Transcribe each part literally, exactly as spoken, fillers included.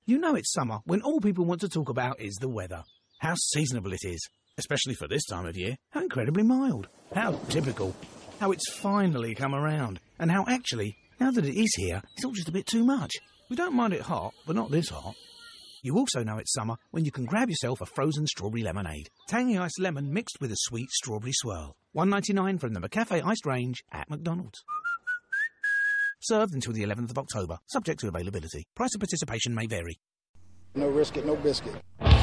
You know it's summer when all people want to talk about is the weather. How seasonable it is, especially for this time of year. How incredibly mild. How typical. How it's finally come around. And how actually, now that it is here, it's all just a bit too much. We don't mind it hot, but not this hot. You also know it's summer when you can grab yourself a frozen strawberry lemonade. Tangy iced lemon mixed with a sweet strawberry swirl. one ninety-nine from the McCafe iced range at McDonald's. Served until the eleventh of October, subject to availability. Price of participation may vary. No risk it, no biscuit.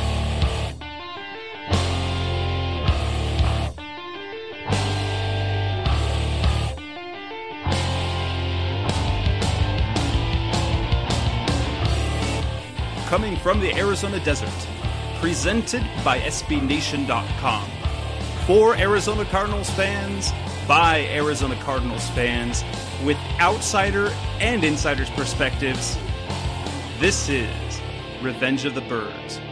Coming from the Arizona desert, presented by S B Nation dot com. For Arizona Cardinals fans, by Arizona Cardinals fans, with outsider and insider's perspectives, this is Revenge of the Birds.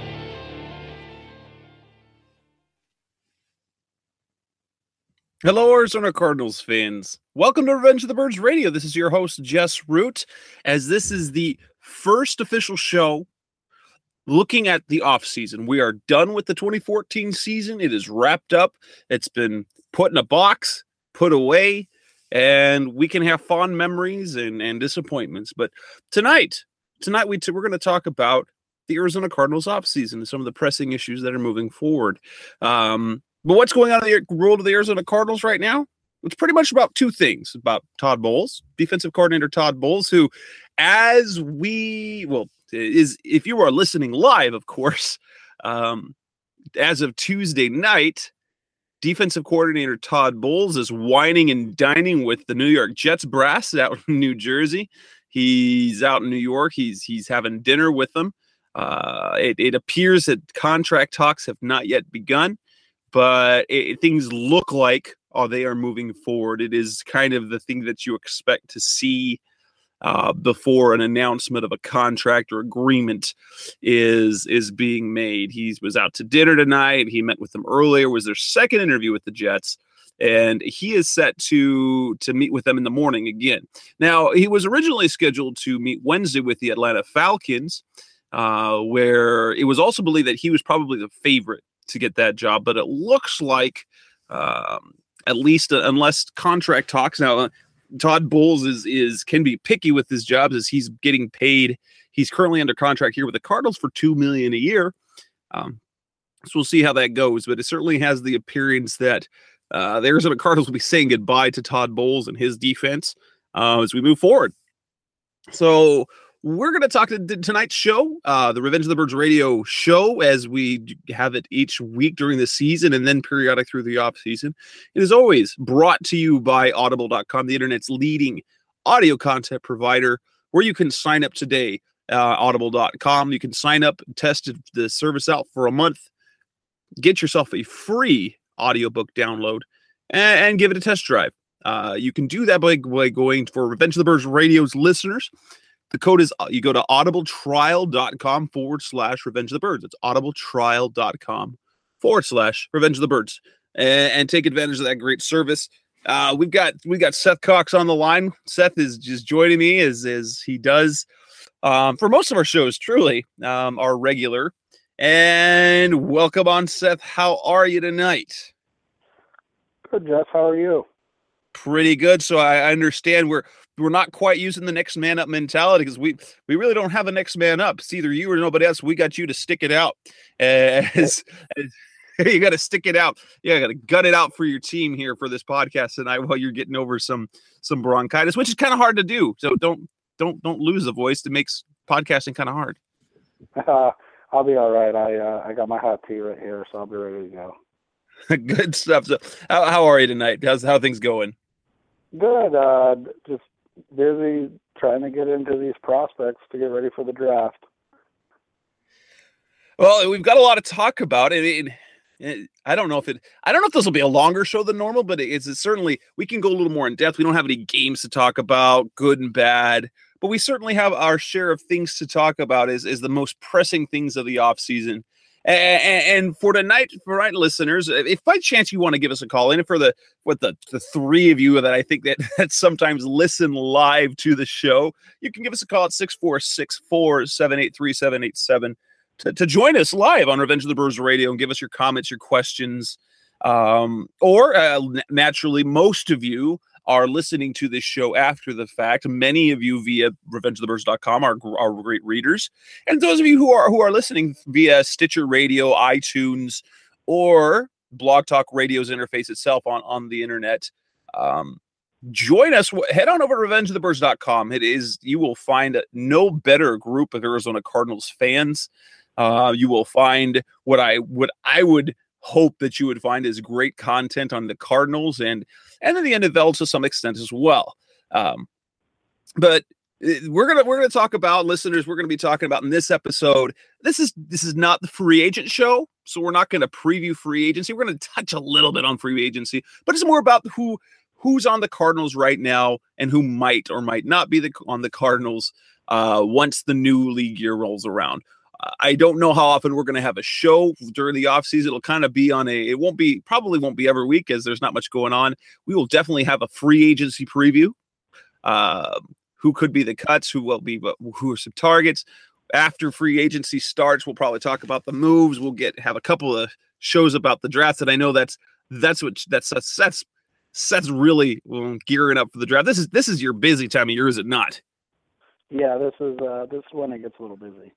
Hello, Arizona Cardinals fans. Welcome to Revenge of the Birds Radio. This is your host, Jess Root, as this is the first official show looking at the offseason. We are done with the twenty fourteen season. It is wrapped up. It's been put in a box, put away, and we can have fond memories and, and disappointments. But tonight, tonight we t- we're going to talk about the Arizona Cardinals offseason and some of the pressing issues that are moving forward. Um, but what's going on in the world of the Arizona Cardinals right now? It's pretty much about two things. About Todd Bowles, defensive coordinator Todd Bowles, who, as we, well, is if you are listening live, of course, um, as of Tuesday night, defensive coordinator Todd Bowles is whining and dining with the New York Jets brass out in New Jersey. He's out in New York. He's he's having dinner with them. Uh, it, it appears that contract talks have not yet begun, but it, things look like oh, they are moving forward. It is kind of the thing that you expect to see uh, before an announcement of a contract or agreement is is being made. He was out to dinner tonight. He met with them earlier. Was their second interview with the Jets, and he is set to to meet with them in the morning again. Now, he was originally scheduled to meet Wednesday with the Atlanta Falcons, uh, where it was also believed that he was probably the favorite to get that job, but it looks like um, at least uh, unless contract talks now. Uh, Todd Bowles is is can be picky with his jobs as he's getting paid. He's currently under contract here with the Cardinals for two million dollars a year. Um, so we'll see how that goes, but it certainly has the appearance that uh, the Arizona Cardinals will be saying goodbye to Todd Bowles and his defense uh, as we move forward. So we're going to talk to tonight's show, uh, the Revenge of the Birds radio show, as we have it each week during the season and then periodic through the off season. It is always brought to you by audible dot com, the internet's leading audio content provider, where you can sign up today, uh, audible dot com. You can sign up, test the service out for a month, get yourself a free audiobook download, and, and give it a test drive. Uh, you can do that by, by going for Revenge of the Birds radio's listeners. The code is, you go to audibletrial.com forward slash Revenge of the Birds. It's audibletrial.com forward slash Revenge of the Birds. And, and take advantage of that great service. Uh, we've got we got Seth Cox on the line. Seth is just joining me as, as he does um, for most of our shows, truly, um, our regular. And welcome on, Seth. How are you tonight? Good, Jeff. How are you? Pretty good. So I understand we're we're not quite using the next man up mentality because we we really don't have a next man up. It's either you or nobody else. We got you to stick it out. As, as you got to stick it out. Yeah, you got to gut it out for your team here for this podcast tonight while you're getting over some some bronchitis, which is kind of hard to do. So don't don't don't lose the voice. It makes podcasting kind of hard. Uh, I'll be all right. I uh, I got my hot tea right here, so I'll be ready to go. Good stuff. So how how are you tonight? How's how things going? Good. Uh, just busy trying to get into these prospects to get ready for the draft. Well, we've got a lot to talk about. I mean, I don't know if it. I don't know if this will be a longer show than normal, but it's, it's certainly we can go a little more in depth. We don't have any games to talk about, good and bad, but we certainly have our share of things to talk about. Is is the most pressing things of the offseason. And, and for tonight, for tonight listeners, if by chance you want to give us a call, and for the with the, the three of you that I think that, that sometimes listen live to the show, you can give us a call at six four six four, seven eight three, seven eight seven to, to join us live on Revenge of the Birds Radio and give us your comments, your questions. Um, or uh, naturally, most of you are listening to this show after the fact. Many of you via revenge of the birds dot com are, are great readers. And those of you who are who are listening via Stitcher Radio, iTunes, or Blog Talk Radio's interface itself on, on the internet, um, join us. Head on over to revenge of the birds dot com. It is, you will find no better group of Arizona Cardinals fans. Uh, you will find what I what I would hope that you would find is great content on the Cardinals and and then the N F L to some extent as well. Um, but we're gonna we're gonna talk about, listeners. We're gonna be talking about in this episode. This is this is not the free agent show, so we're not going to preview free agency. We're going to touch a little bit on free agency, but it's more about who who's on the Cardinals right now and who might or might not be the, on the Cardinals uh, once the new league year rolls around. I don't know how often we're going to have a show during the offseason. It'll kind of be on a, it won't be, probably won't be every week as there's not much going on. We will definitely have a free agency preview. Uh, who could be the cuts, who will be, who are some targets. After free agency starts, we'll probably talk about the moves. We'll get, have a couple of shows about the draft that I know that's, that's what, that's, that's, that's, that's really well, gearing up for the draft. This is, this is your busy time of year, is it not? Yeah, this is, uh, this is when it gets a little busy.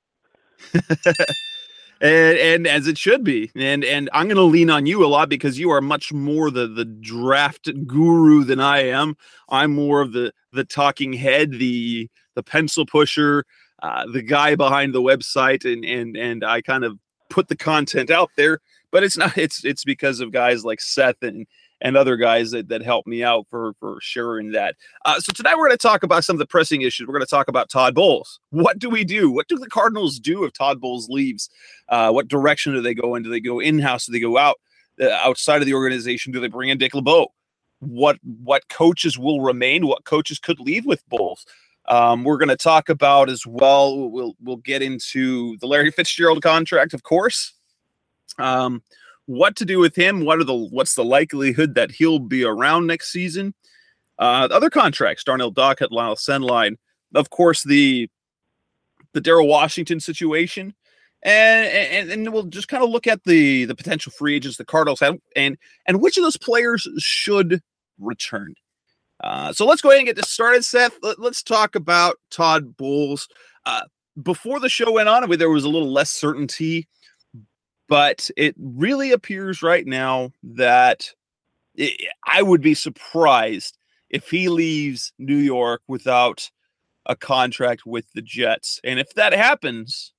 and, and as it should be, and and I'm going to lean on you a lot because you are much more the the draft guru than I am. I'm more of the the talking head, the the pencil pusher, uh, the guy behind the website, and and and I kind of put the content out there. But it's not. It's it's because of guys like Seth and and other guys that, that help me out for, for sharing that. Uh, so tonight we're going to talk about some of the pressing issues. We're going to talk about Todd Bowles. What do we do? What do the Cardinals do if Todd Bowles leaves? Uh, what direction do they go in? Do they go in-house? Do they go out uh, outside of the organization? Do they bring in Dick LeBeau? What, what coaches will remain? What coaches could leave with Bowles? Um, we're going to talk about as well. We'll, we'll get into the Larry Fitzgerald contract, of course. Um, What to do with him? What are the what's the likelihood that he'll be around next season? Uh, other contracts: Darnell Dockett, Lyle Sendline, of course the the Darryl Washington situation, and, and and we'll just kind of look at the the potential free agents the Cardinals have, and and which of those players should return. Uh, so let's go ahead and get this started, Seth. Let, let's talk about Todd Bowles. Uh, before the show went on, there was a little less certainty. But it really appears right now that it, I would be surprised if he leaves New York without a contract with the Jets. And if that happens,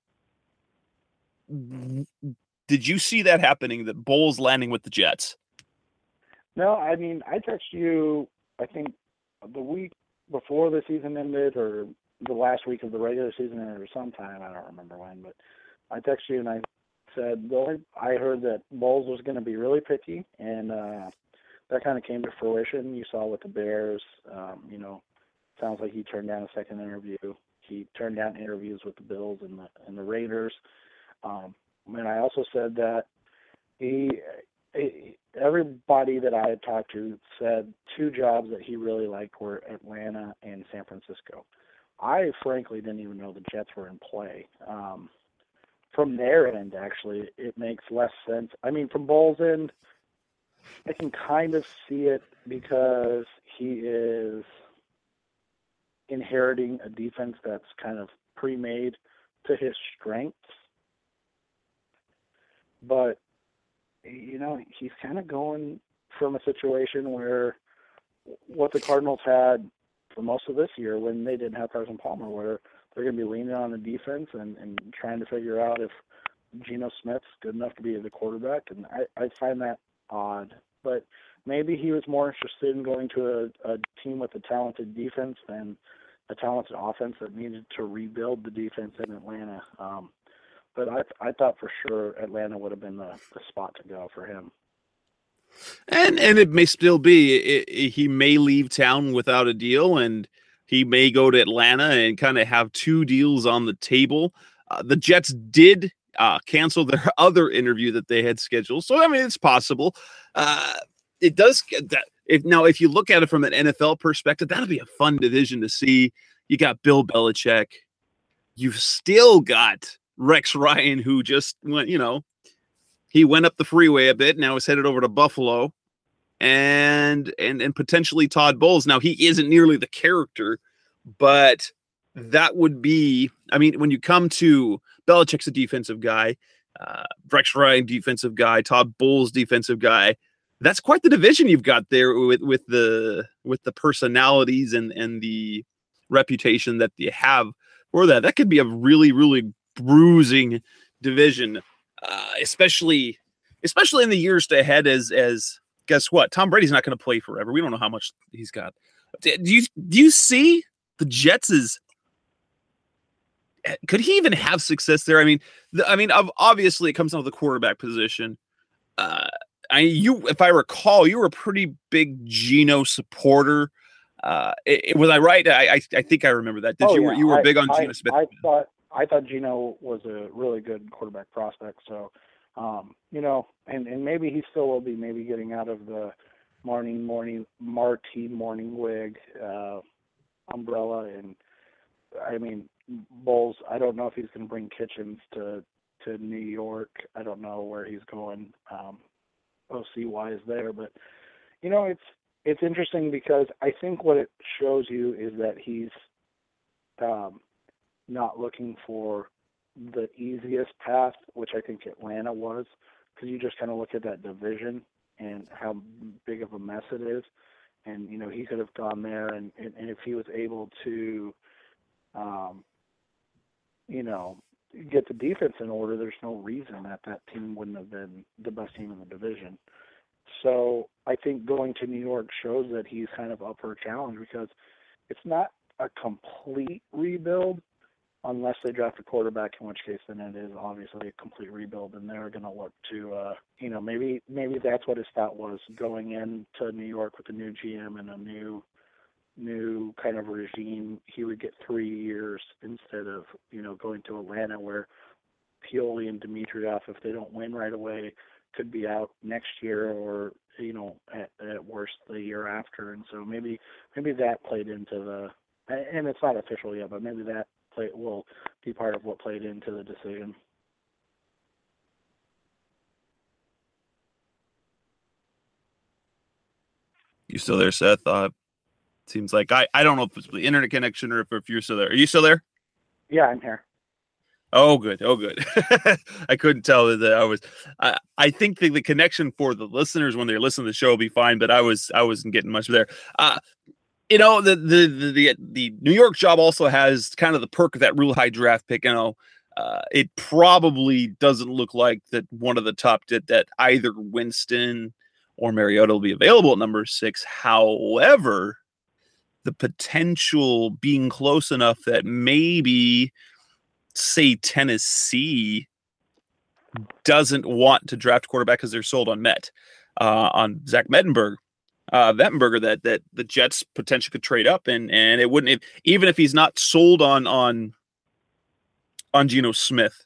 did you see that happening, that Bowles landing with the Jets? No, I mean, I texted you, I think, the week before the season ended or the last week of the regular season ended or sometime. I don't remember when, but I texted you and I said, well, I heard that Bowles was going to be really picky, and uh, that kind of came to fruition. You saw with the Bears, um, you know, sounds like he turned down a second interview. He turned down interviews with the Bills and the and the Raiders. Um, and I also said that he, he, everybody that I had talked to said two jobs that he really liked were Atlanta and San Francisco. I frankly didn't even know the Jets were in play. Um, From their end, actually, it makes less sense. I mean, from Bowles' end, I can kind of see it because he is inheriting a defense that's kind of pre-made to his strengths. But, you know, he's kind of going from a situation where what the Cardinals had for most of this year when they didn't have Carson Palmer, where they're going to be leaning on the defense and, and trying to figure out if Geno Smith's good enough to be the quarterback. And I, I find that odd. But maybe he was more interested in going to a, a team with a talented defense than a talented offense that needed to rebuild the defense in Atlanta. Um, but I, I thought for sure Atlanta would have been the, the spot to go for him. And and it may still be. It, it, he may leave town without a deal, and he may go to Atlanta and kind of have two deals on the table. Uh, the Jets did uh, cancel their other interview that they had scheduled. So, I mean, it's possible. Uh, it does get that. If now, if you look at it from an N F L perspective, that'll be a fun division to see. You got Bill Belichick. You've still got Rex Ryan, who just went, you know, he went up the freeway a bit. Now is headed over to Buffalo, and and and potentially Todd Bowles. Now he isn't nearly the character, but that would be. I mean, when you come to Belichick's a defensive guy, uh, Rex Ryan defensive guy, Todd Bowles defensive guy. That's quite the division you've got there with with the with the personalities and and the reputation that you have for that. That could be a really really bruising division, uh, especially especially in the years ahead. As as guess what, Tom Brady's not going to play forever. We don't know how much he's got. Do you do you see the Jets as could he even have success there? I mean, the, I mean, obviously it comes down to the quarterback position. Uh, I you, if I recall, you were a pretty big Geno supporter. Uh, it, it, was I right? I, I I think I remember that. Did oh, you yeah. were you were I, big on I, Geno Smith? I thought I thought Geno was a really good quarterback prospect. So, um, you know, and, and maybe he still will be. Maybe getting out of the morning morning Marty morning wig uh, umbrella, and I mean Bowles. I don't know if he's going to bring Kitchens to to New York. I don't know where he's going. Um, O C wise there, but you know it's it's interesting because I think what it shows you is that he's um, not looking for the easiest path, which I think Atlanta was, because you just kind of look at that division and how big of a mess it is, and you know he could have gone there, and, and, and if he was able to, um, you know. get the defense in order, there's no reason that that team wouldn't have been the best team in the division. So I think going to New York shows that he's kind of up for a challenge because it's not a complete rebuild unless they draft a quarterback, in which case then it is obviously a complete rebuild, and they're going to look to, uh, you know, maybe maybe that's what his thought was going into New York with a new G M and a new new kind of regime. He would get three years instead of, you know, going to Atlanta where Pioli and Dimitrioff, if they don't win right away, could be out next year or, you know, at, at worst the year after. And so maybe maybe that played into the, and it's not official yet, but maybe that play, will be part of what played into the decision. You still there, Seth? Uh, Seems like I, I don't know if it's the internet connection or if, if you're still there. Are you still there? Yeah, I'm here. Oh, good. Oh, good. I couldn't tell that I was. I, I think the, the connection for the listeners when they're listening to the show will be fine, but I was I wasn't getting much there. Uh, you know, the, the the the the New York job also has kind of the perk of that real high draft pick. You know, uh, it probably doesn't look like that one of the top that that either Winston or Mariota will be available at number six. However, the potential being close enough that maybe, say, Tennessee doesn't want to draft quarterback because they're sold on Met, uh, on Zach Mettenberg, uh, Mettenberger, that that the Jets potentially could trade up, and and it wouldn't, if, even if he's not sold on on on Geno Smith,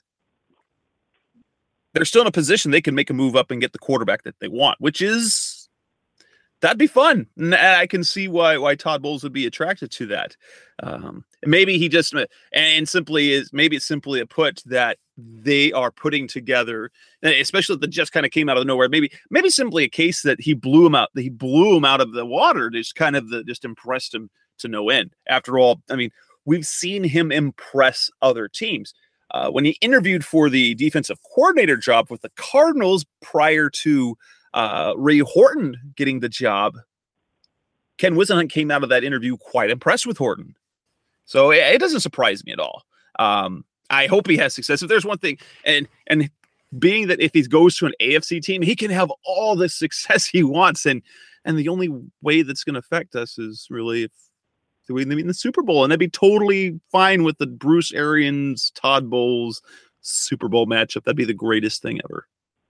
they're still in a position they can make a move up and get the quarterback that they want, which is. That'd be fun. And I can see why why Todd Bowles would be attracted to that. Um, maybe he just and simply is maybe it's simply a put that they are putting together, especially if the Jets kind of came out of nowhere. Maybe maybe simply a case that he blew him out. That he blew him out of the water. Just kind of the, just impressed him to no end. After all, I mean, we've seen him impress other teams. Uh, when he interviewed for the defensive coordinator job with the Cardinals prior to. Uh, Ray Horton getting the job, Ken Whisenhunt came out of that interview quite impressed with Horton. So it, it doesn't surprise me at all. Um, I hope he has success. If there's one thing, and and being that if he goes to an A F C team, he can have all the success he wants. And and the only way that's going to affect us is really if we in the Super Bowl. And that'd be totally fine with the Bruce Arians, Todd Bowles Super Bowl matchup. That'd be the greatest thing ever.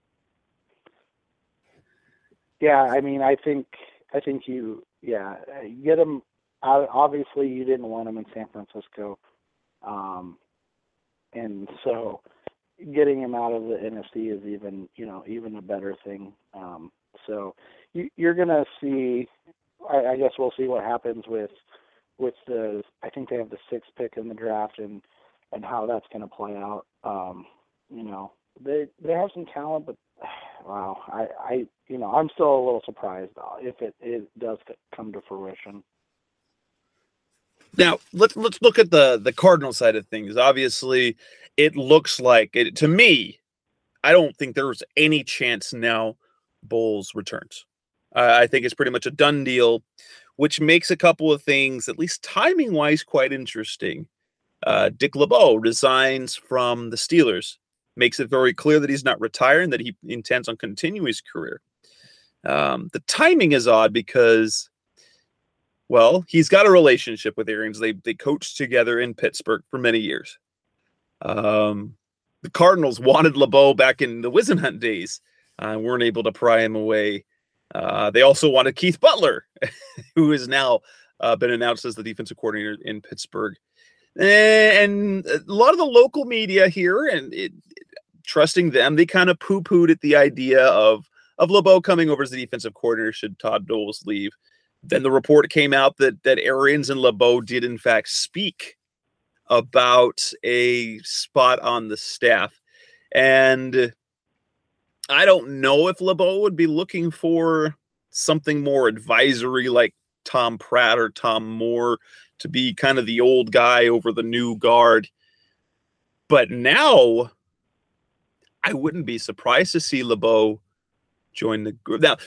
Yeah, I mean, I think I think you, yeah, you get him. Obviously, you didn't want him in San Francisco, um, and so getting him out of the N F C is even, you know, even a better thing. Um, so you, you're going to see, I, I guess we'll see what happens with, with the, I think they have the sixth pick in the draft and, and how that's going to play out. Um, you know, they, they have some talent, but wow, I, I, you know, I'm still a little surprised if it, it does come to fruition. Now let's let's look at the the Cardinal side of things. Obviously, it looks like it to me. I don't think there's any chance now Bowles returns. Uh, I think it's pretty much a done deal, which makes a couple of things, at least timing wise, quite interesting. Uh, Dick LeBeau resigns from the Steelers, makes it very clear that he's not retiring, that he intends on continuing his career. Um, the timing is odd because, well, he's got a relationship with Arians. They they coached together in Pittsburgh for many years. Um, the Cardinals wanted LeBeau back in the Whisenhunt days, uh, weren't able to pry him away. Uh, they also wanted Keith Butler, who has now uh, been announced as the defensive coordinator in Pittsburgh. And a lot of the local media here, and it, trusting them, they kind of poo-pooed at the idea of, of LeBeau coming over as the defensive coordinator should Todd Bowles leave. Then the report came out that that Arians and LeBeau did in fact speak about a spot on the staff. And I don't know if LeBeau would be looking for something more advisory like Tom Pratt or Tom Moore to be kind of the old guy over the new guard. But now I wouldn't be surprised to see LeBeau join the group. Now,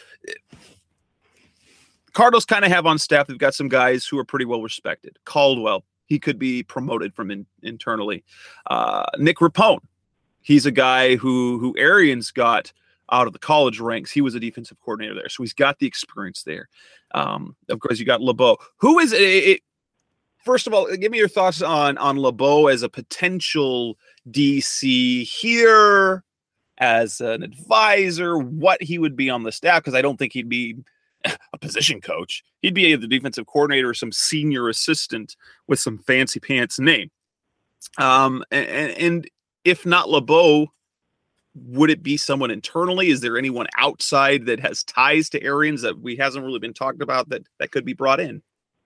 Cardinals kind of have on staff, they've got some guys who are pretty well respected. Caldwell, he could be promoted from in, internally. Uh, Nick Rapone, he's a guy who who Arians got out of the college ranks. He was a defensive coordinator there, so he's got the experience there. Um, of course, you got LeBeau. Who is it, it? First of all, give me your thoughts on on LeBeau as a potential D C here, as an advisor, what he would be on the staff, because I don't think he'd be a position coach. He'd be the defensive coordinator or some senior assistant with some fancy pants name. Um, and, and if not LeBeau, would it be someone internally? Is there anyone outside that has ties to Arians that we hasn't really been talked about that, that could be brought in?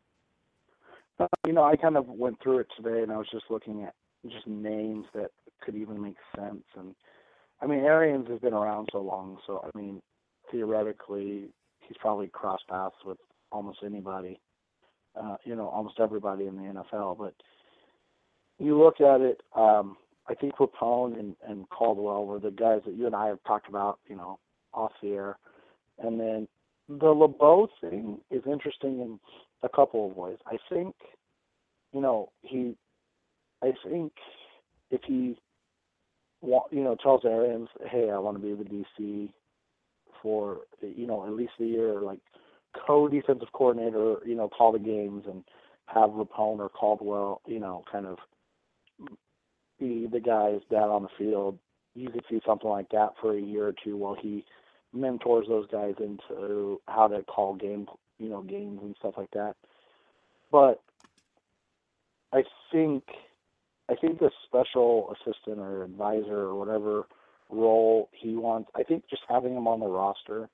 Uh, you know, I kind of went through it today and I was just looking at just names that could even make sense. And I mean, Arians has been around so long. So, I mean, theoretically, he's probably crossed paths with almost anybody, uh, you know, almost everybody in the N F L. But you look at it, um, I think Rapone and, and Caldwell were the guys that you and I have talked about, you know, off the air. And then the LeBeau thing is interesting in a couple of ways. I think, you know, he, I think if he, you know, tells Arians, hey, I want to be the D C for, you know, at least a year, like co-defensive coordinator, you know, call the games and have Rapone or Caldwell, you know, kind of be the guys down on the field. You could see something like that for a year or two while he mentors those guys into how to call game, you know, games and stuff like that. But I think, I think the special assistant or advisor or whatever role he wants, I think just having him on the roster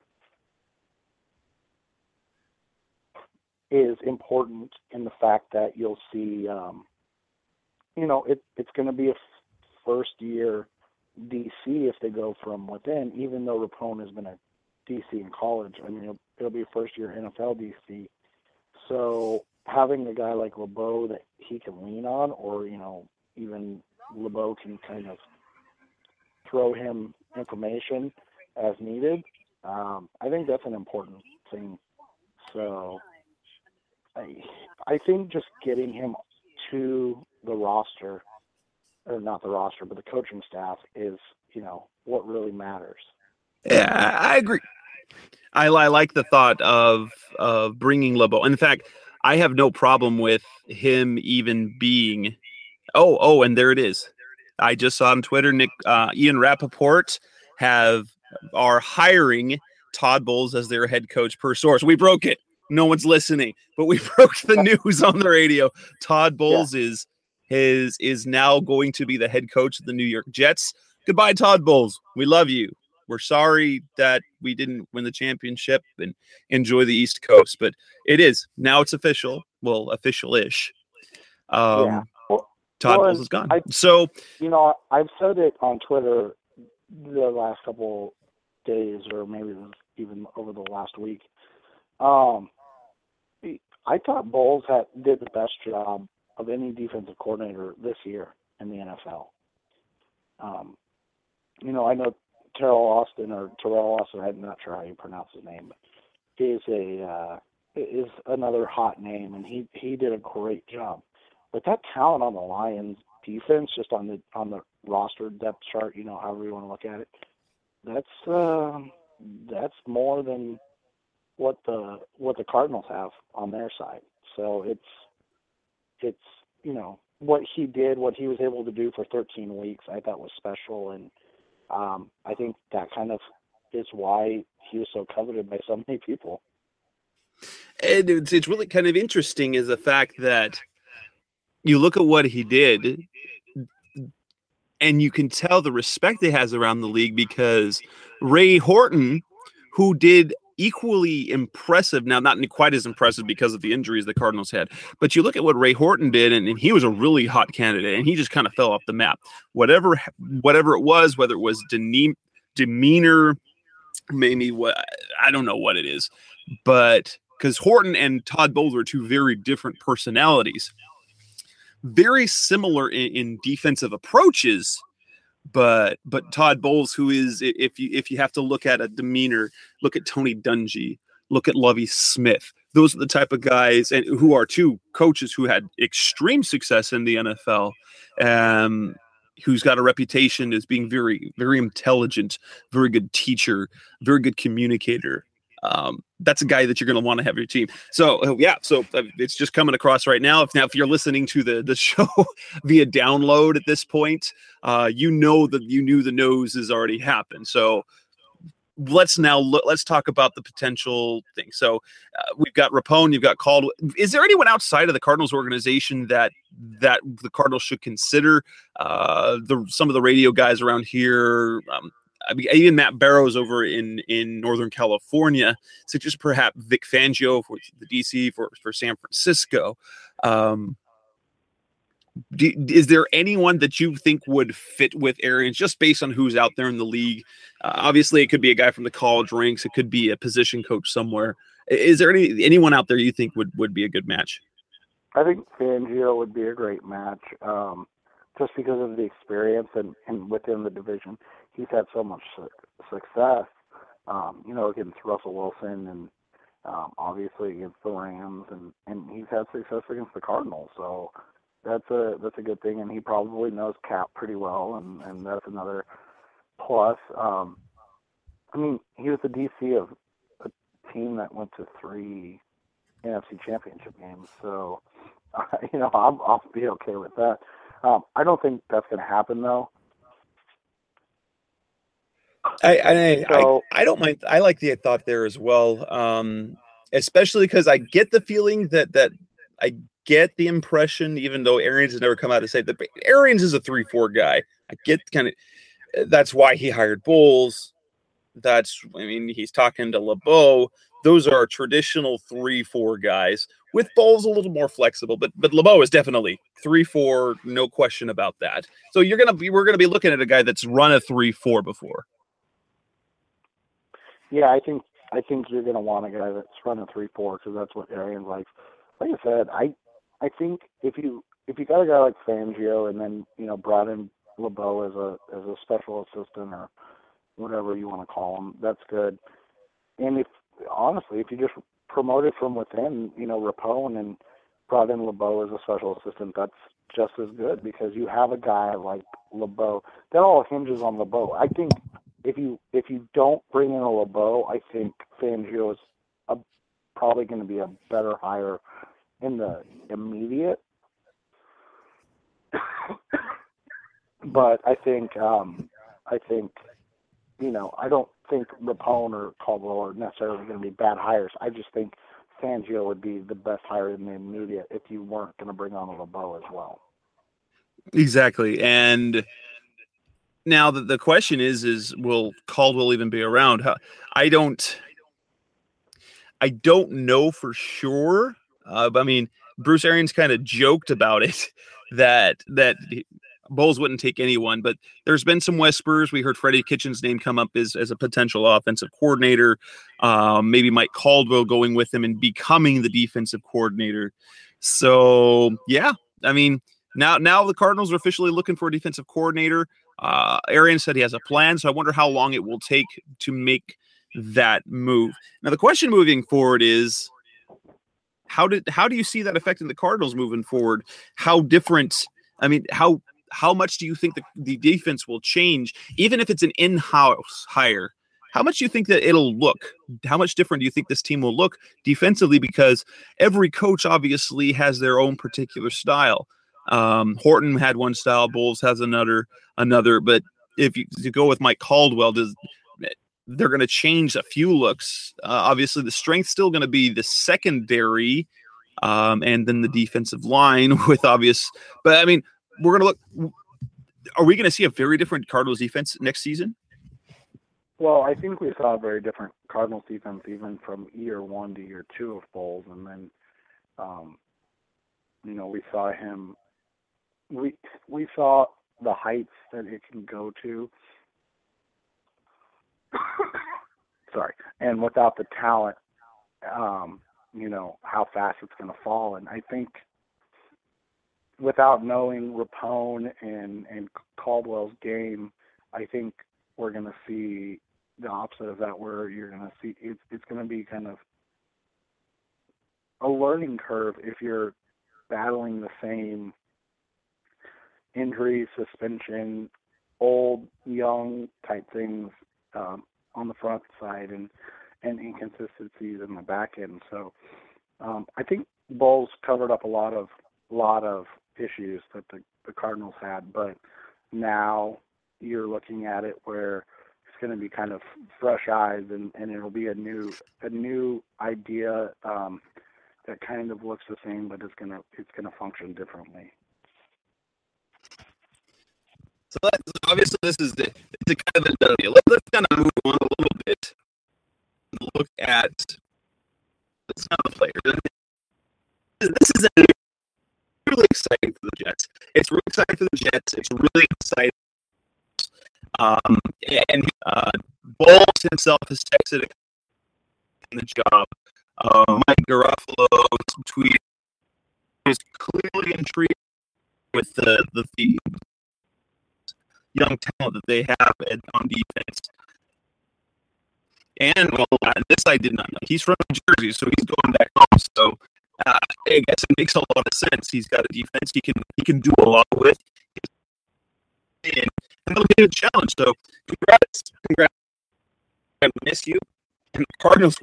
is important in the fact that you'll see, um, you know, it, it's going to be a first year D C if they go from within, even though Rapone has been a D C in college. I mean, it'll, it'll be a first year N F L D C. So having a guy like LeBeau that he can lean on, or, you know, even LeBeau can kind of throw him information as needed, um, I think that's an important thing. So I, I think just getting him to the roster, or not the roster, but the coaching staff is, you know, what really matters. Yeah, I agree. I, I like the thought of of bringing LeBeau. In fact, I have no problem with him even being. Oh, oh, and there it is. I just saw on Twitter, Nick, uh, Ian Rappaport have are hiring Todd Bowles as their head coach per source. We broke it. No one's listening, but we broke the news on the radio. Todd Bowles yeah. is his is now going to be the head coach of the New York Jets. goodbye, Todd Bowles. We love you. We're sorry that we didn't win the championship and enjoy the East Coast, but it is now it's official. Well, official-ish. Um, yeah. Well, Todd well, Bowles is gone. I, so, you know, I've said it on Twitter the last couple days, or maybe even over the last week. Um, I thought Bowles had, did the best job of any defensive coordinator this year in the N F L. Um, you know, I know Terrell Austin or Terrell Austin, I'm not sure how you pronounce his name, but is a uh, is another hot name, and he he did a great job. With that talent on the Lions defense, just on the on the roster depth chart, you know, however you want to look at it, that's um, that's more than what the what the Cardinals have on their side. So it's it's you know what he did, what he was able to do for thirteen weeks, I thought was special, and um, I think that kind of is why he was so coveted by so many people. And it's, it's really kind of interesting is the fact that you look at what he did, and you can tell the respect he has around the league because Ray Horton, who did equally impressive, now not quite as impressive because of the injuries the Cardinals had, but you look at what Ray Horton did, and, and he was a really hot candidate, and he just kind of fell off the map. Whatever whatever it was, whether it was dene- demeanor, maybe what, I don't know what it is, but because Horton and Todd Bowles are two very different personalities, very similar in, in defensive approaches, but but Todd Bowles, who is, if you if you have to look at a demeanor, look at Tony Dungy, look at Lovie Smith. Those are the type of guys, and who are two coaches who had extreme success in the N F L, um, who's got a reputation as being very very intelligent, very good teacher, very good communicator. Um, that's a guy that you're going to want to have your team. So yeah, so uh, it's just coming across right now. If now if you're listening to the the show via download at this point, uh, you know that you knew the nose has already happened. So let's now look, let's talk about the potential thing. So uh, we've got Rapone, you've got Caldwell. Is there anyone outside of the Cardinals organization that that the Cardinals should consider? Uh, the some of the radio guys around here. Um, I mean, even Matt Barrows over in, in Northern California, such as perhaps Vic Fangio for the D C, for, for San Francisco. Um, do, is there anyone that you think would fit with Arians just based on who's out there in the league? Uh, obviously, it could be a guy from the college ranks. It could be a position coach somewhere. Is there any anyone out there you think would, would be a good match? I think Fangio would be a great match um, just because of the experience and, and within the division. He's had so much su- success, um, you know, against Russell Wilson and um, obviously against the Rams, and, and he's had success against the Cardinals. So that's a that's a good thing, and he probably knows Cap pretty well, and, and that's another plus. Um, I mean, he was the D C of a team that went to three N F C Championship games, so uh, you know I'll, I'll be okay with that. Um, I don't think that's going to happen though. I I, So, I I don't mind. I like the thought there as well, um, especially because I get the feeling that that I get the impression, even though Arians has never come out to say that Arians is a three four guy. I get kind of that's why he hired Bowles. That's I mean he's talking to LeBeau. Those are traditional three four guys. With Bowles a little more flexible, but but LeBeau is definitely three four, no question about that. So you're gonna be we're gonna be looking at a guy that's run a three four before. yeah, I think I think you're going to want a guy that's running three four because that's what Arians likes. Like I said, I I think if you if you got a guy like Fangio and then you know brought in LeBeau as a as a special assistant or whatever you want to call him, that's good. And if honestly, if you just promoted from within, you know, Rapone and brought in LeBeau as a special assistant, that's just as good because you have a guy like LeBeau. That all hinges on LeBeau. I think if you if you don't bring in a LeBeau, I think Fangio is a, probably going to be a better hire in the immediate. But I think um, I think you know I don't think Rapone or Caldwell are necessarily going to be bad hires. I just think Fangio would be the best hire in the immediate if you weren't going to bring on a LeBeau as well. Exactly. And Now the, the question is, is will Caldwell even be around? I don't, I don't know for sure. Uh, I mean, Bruce Arians kind of joked about it that that Bowles wouldn't take anyone, but there's been some whispers. We heard Freddie Kitchens' name come up as, as a potential offensive coordinator. Um, maybe Mike Caldwell going with him and becoming the defensive coordinator. So yeah, I mean, now now the Cardinals are officially looking for a defensive coordinator. Uh, Arians said he has a plan, so I wonder how long it will take to make that move. Now the question moving forward is, how did how do you see that affecting the Cardinals moving forward? How different? I mean, how how much do you think the, the defense will change, even if it's an in-house hire? How much do you think that it'll look? How much different do you think this team will look defensively? Because every coach obviously has their own particular style. Um, Horton had one style, Bowles has another, another. But if you, you go with Mike Caldwell, does they're going to change a few looks. Uh, obviously, the strength's still going to be the secondary, um, and then the defensive line with obvious. But I mean, we're going to look. Are we going to see a very different Cardinals defense next season? Well, I think we saw a very different Cardinals defense even from year one to year two of Bowles, and then, um, you know, we saw him. We we saw the heights that it can go to. Sorry, and without the talent, um, you know, how fast it's going to fall. And I think without knowing Rapone and, and Caldwell's game, I think we're going to see the opposite of that, where you're going to see it's, it's going to be kind of a learning curve if you're battling the same injury, suspension, old, young type things um, on the front side and, and inconsistencies in the back end. So um, I think Bowles covered up a lot of lot of issues that the, the Cardinals had, but now you're looking at it where it's going to be kind of fresh eyes, and, and it'll be a new a new idea um, that kind of looks the same, but it's gonna it's gonna function differently. So that's, obviously this is the, it's a kind of a W. Let, let's kind of move on a little bit and look at some of the players. This is a really exciting for the Jets. It's really exciting for the Jets. It's really exciting. Um, and uh, Bowles himself has texted in the job. Uh, Mike Garofalo tweeted is clearly intrigued with the the, the young talent that they have at, on defense. And, well, uh, this I did not know. He's from Jersey, so he's going back home. So uh, I guess it makes a lot of sense. He's got a defense he can he can do a lot with. And, and it'll be a challenge. So congrats. Congrats. I miss you. And the Cardinals.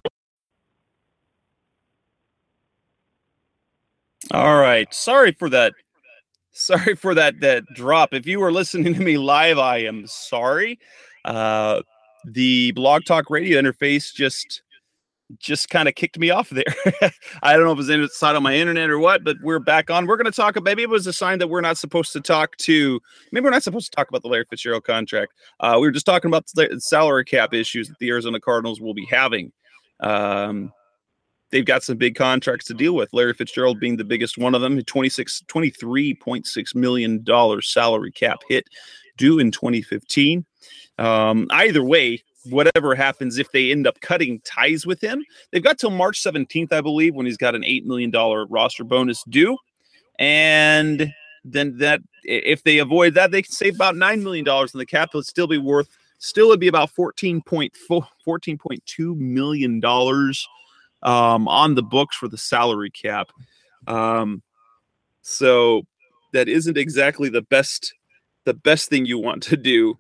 All right. Sorry for that. Sorry for that that drop. If you were listening to me live, I am sorry. Uh, the Blog Talk Radio interface just just kind of kicked me off there. I don't know if it was inside on my internet or what, but we're back on. We're going to talk. Maybe it was a sign that we're not supposed to talk to. Maybe we're not supposed to talk about the Larry Fitzgerald contract. Uh, we were just talking about the salary cap issues that the Arizona Cardinals will be having. Um, They've got some big contracts to deal with, Larry Fitzgerald being the biggest one of them, twenty-six, twenty-three point six million dollars salary cap hit due in twenty fifteen. Um, either way, whatever happens, if they end up cutting ties with him, they've got till March seventeenth, I believe, when he's got an eight million dollars roster bonus due. And then that, if they avoid that, they can save about nine million dollars in the cap. It'll still be worth, still it'd be about fourteen point four, fourteen point two million dollars um on the books for the salary cap. Um so that isn't exactly the best the best thing you want to do.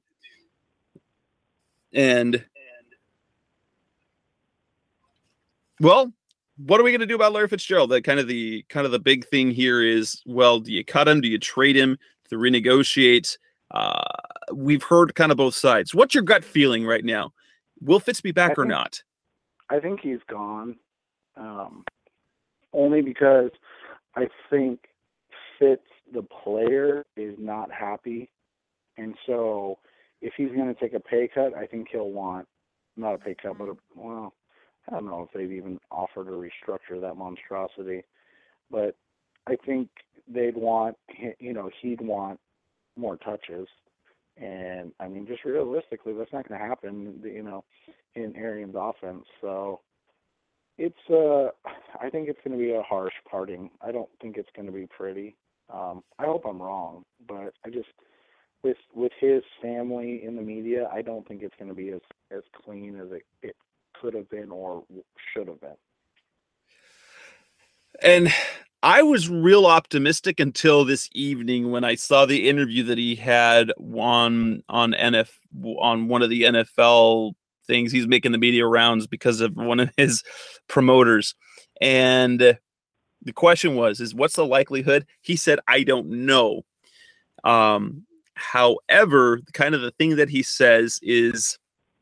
And well, what are we going to do about Larry Fitzgerald? That kind of the kind of the big thing here is, well, do you cut him? Do you trade him to renegotiate? Uh we've heard kind of both sides. What's your gut feeling right now? Will Fitz be back I or think, not? I think he's gone. Um, only because I think Fitz, the player, is not happy. And so if he's going to take a pay cut, I think he'll want, not a pay cut, but a, well, I don't know if they've even offered to restructure that monstrosity, but I think they'd want, you know, he'd want more touches. And, I mean, just realistically, that's not going to happen, you know, in Arians' offense. So it's, uh, I think it's going to be a harsh parting. I don't think it's going to be pretty. Um, I hope I'm wrong, but I just, with with his family in the media, I don't think it's going to be as, as clean as it, it could have been or should have been. And I was real optimistic until this evening when I saw the interview that he had on on N F on one of the N F L things. He's making the media rounds because of one of his promoters, and the question was, "Is what's the likelihood?" He said, "I don't know." Um, however, kind of the thing that he says is,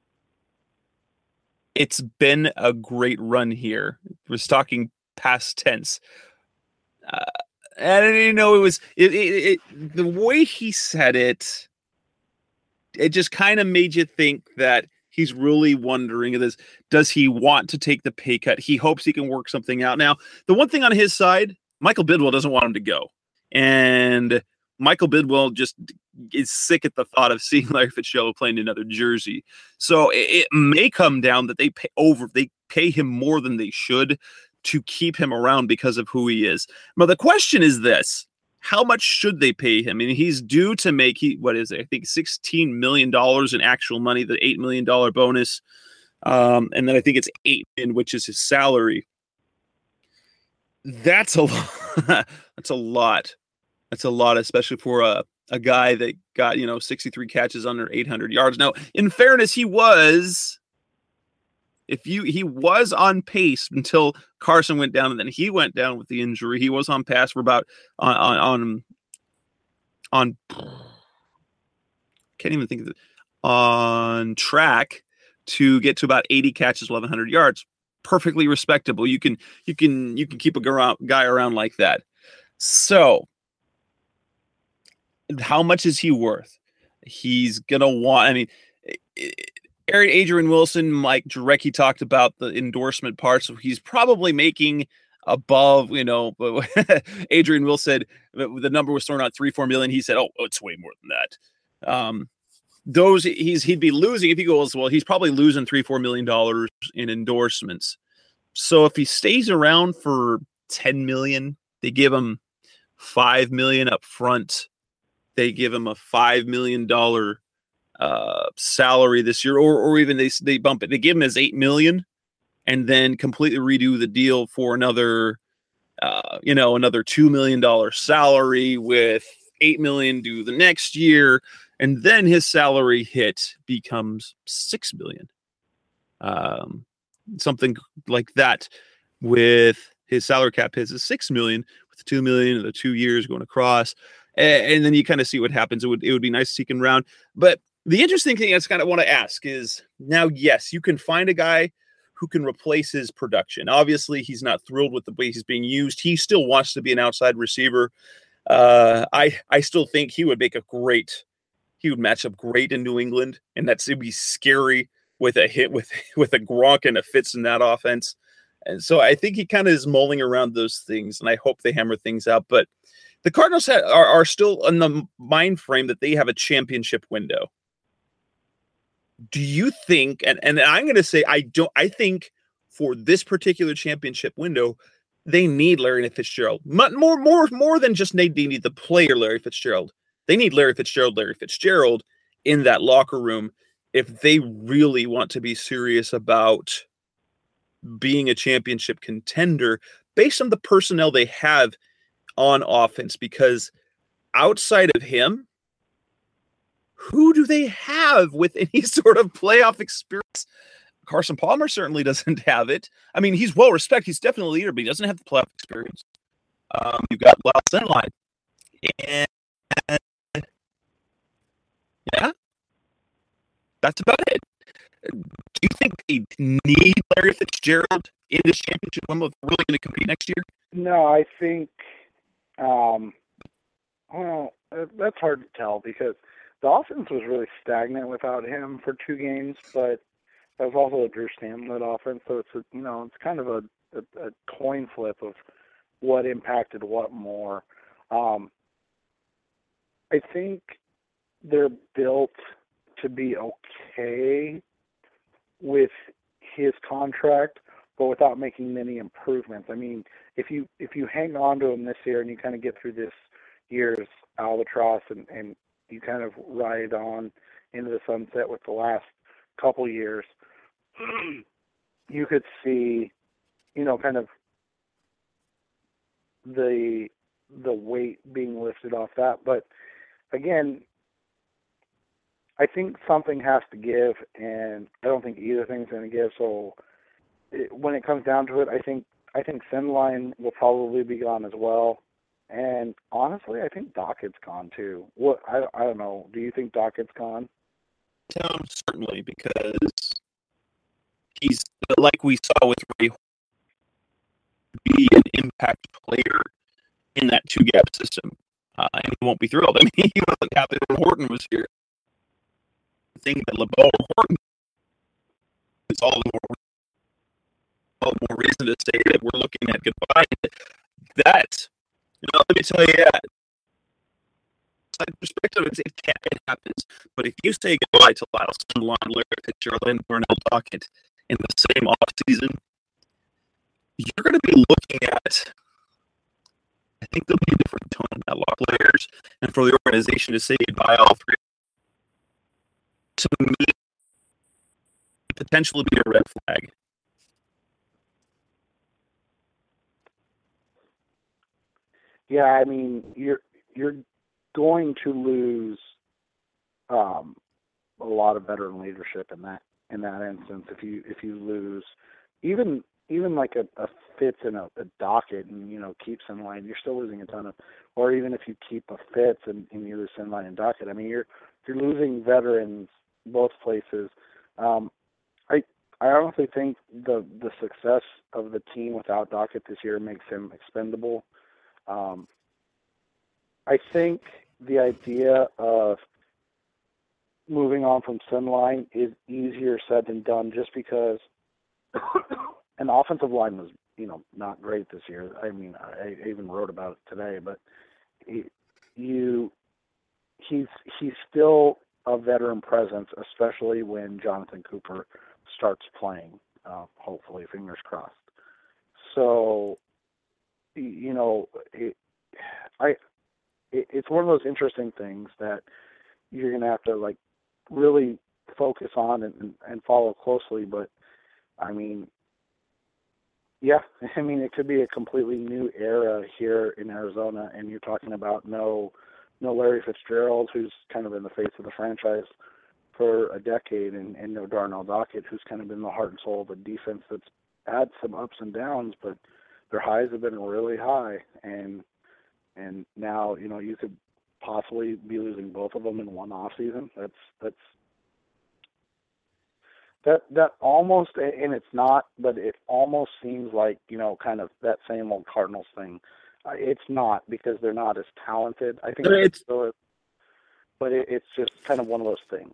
"It's been a great run here." He was talking past tense. Uh, and you know, it was it, it, it the way he said it. It just kind of made you think that he's really wondering this. Does he want to take the pay cut? He hopes he can work something out. Now, the one thing on his side, Michael Bidwell doesn't want him to go, and Michael Bidwell just is sick at the thought of seeing Larry Fitzgerald playing another jersey. So it, it may come down that they pay over, they pay him more than they should to keep him around because of who he is. Now, the question is this: how much should they pay him? I mean, he's due to make, he what is it? I think sixteen million dollars in actual money, the eight million dollars bonus. Um, and then I think it's eight million, which is his salary. That's a lot. That's a lot. That's a lot, especially for a, a guy that got, you know, sixty-three catches under eight hundred yards. Now, in fairness, he was, if you, he was on pace until Carson went down, and then he went down with the injury. He was on pace for about on on on, on can't even think of it, on track to get to about eighty catches, eleven hundred yards. Perfectly respectable. You can you can you can keep a guy around like that. So, how much is he worth? He's gonna want. I mean, Aaron Adrian Wilson, Mike Jurecki talked about the endorsement part, so he's probably making above, you know, Adrian Will said the number was thrown out three, four million. He said, oh, it's way more than that. Um, those he's, he'd be losing if he goes, well, he's probably losing three, four million dollars in endorsements. So if he stays around for ten million, they give him five million up front. They give him a five million dollars uh salary this year, or or even they they bump it. They give him as eight million and then completely redo the deal for another uh you know another two million dollars salary with eight million due the next year, and then his salary hit becomes six million. Um something like that, with his salary cap hits is six million with two million in the two years going across, and, and then you kind of see what happens. It would it would be nice to see him around, but the interesting thing I just kind of want to ask is, now, yes, you can find a guy who can replace his production. Obviously, he's not thrilled with the way he's being used. He still wants to be an outside receiver. Uh, I I still think he would make a great, he would match up great in New England, and that's it'd be scary with a hit with with a Gronk and a Fitz in that offense. And so I think he kind of is mulling around those things, and I hope they hammer things out. But the Cardinals are, are still in the mind frame that they have a championship window. Do you think, and, and I'm going to say, I don't, I think for this particular championship window, they need Larry Fitzgerald. More, more, more than just they need the player Larry Fitzgerald. They need Larry Fitzgerald, Larry Fitzgerald in that locker room if they really want to be serious about being a championship contender based on the personnel they have on offense. Because outside of him, who do they have with any sort of playoff experience? Carson Palmer certainly doesn't have it. I mean, he's well respected. He's definitely a leader, but he doesn't have the playoff experience. Um, you've got Lyle Senline. And yeah, that's about it. Do you think they need Larry Fitzgerald in this championship window if they're really going to compete next year? No, I think, um, well, that's hard to tell, because the offense was really stagnant without him for two games, but that was also a Drew Stanton-led offense, so it's a, you know it's kind of a, a, a coin flip of what impacted what more. Um, I think they're built to be okay with his contract, but without making many improvements. I mean, if you if you hang on to him this year and you kind of get through this year's albatross and, and you kind of ride on into the sunset with the last couple years, you could see, you know, kind of the the weight being lifted off that. But again, I think something has to give, and I don't think either thing's going to give. So it, when it comes down to it, I think I think Sinline will probably be gone as well. And honestly, I think Dockett's gone too. What I I don't know. Do you think Dockett's gone? Um, certainly, because he's, like we saw with Ray, be an impact player in that two-gap system, uh, and he won't be thrilled. I mean, he wasn't happy when Horton was here. The thing that LeBeau or Horton, it's all the more, all the more reason to say that we're looking at goodbye. That, you know, let me tell you that. Perspective, it, it happens. But if you say goodbye to Lyle Sinline, Larry Fitzgerald, and Darnell Dockett in the same offseason, you're going to be looking at, I think there'll be a different tone in that lot of players. And for the organization to say goodbye all three, to me, potentially be a red flag. Yeah, I mean, you're you're going to lose um, a lot of veteran leadership in that in that instance. If you if you lose even even like a, a Fitz and a, a Dockett and you know keeps in line, you're still losing a ton of. Or even if you keep a Fitz and, and you lose Sinline and Dockett, I mean you're you're losing veterans both places. Um, I I honestly think the the success of the team without Dockett this year makes him expendable. Um, I think the idea of moving on from Sinline is easier said than done just because an offensive line was, you know, not great this year. I mean, I, I even wrote about it today, but he, you, he's, he's still a veteran presence, especially when Jonathan Cooper starts playing, uh, hopefully, fingers crossed. So, you know, it, I, it, it's one of those interesting things that you're going to have to, like, really focus on and, and follow closely. But, I mean, yeah, I mean, it could be a completely new era here in Arizona, and you're talking about no no Larry Fitzgerald, who's kind of been the face of the franchise for a decade, and, and no Darnell Dockett, who's kind of been the heart and soul of a defense that's had some ups and downs, but their highs have been really high, and and now, you know, you could possibly be losing both of them in one off season. That's that's that that almost, and it's not, but it almost seems like, you know, kind of that same old Cardinals thing. Uh, it's not, because they're not as talented. I think it's still, but it, it's just kind of one of those things.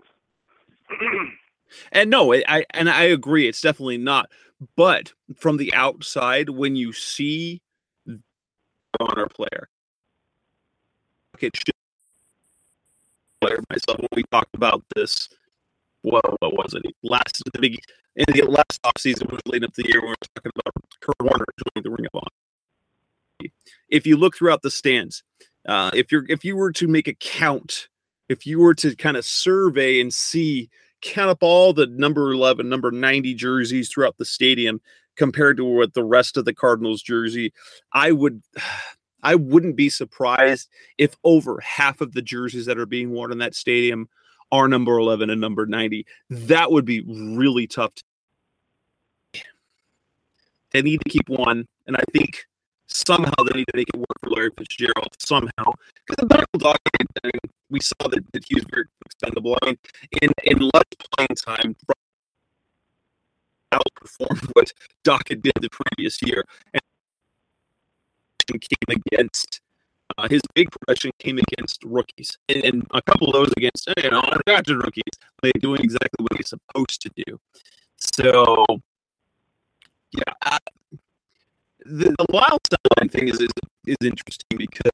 And no, I and I agree, it's definitely not. But from the outside, when you see on our player, it should player myself when we talked about this. Well, what was it? Last the big in the last off season, was leading up the year, we were talking about Kurt Warner joining the Ring of Honor. If you look throughout the stands, uh, if you're if you were to make a count, if you were to kind of survey and see, count up all the number eleven, number ninety jerseys throughout the stadium compared to what the rest of the Cardinals jersey, I would, I wouldn't be surprised if over half of the jerseys that are being worn in that stadium are number eleven and number ninety. That would be really tough. To... They need to keep one, and I think somehow they need to make it work for Larry Fitzgerald somehow. Because the Michael Dockett, we saw that, that he was very expendable. I mean, in, in less playing time, outperformed what Dockett did the previous year. And came against Uh, his big production came against rookies, and, and a couple of those against you know undrafted rookies. They're doing exactly what he's supposed to do. So, yeah, I, the, the Lyle Steinlein thing is, is is interesting because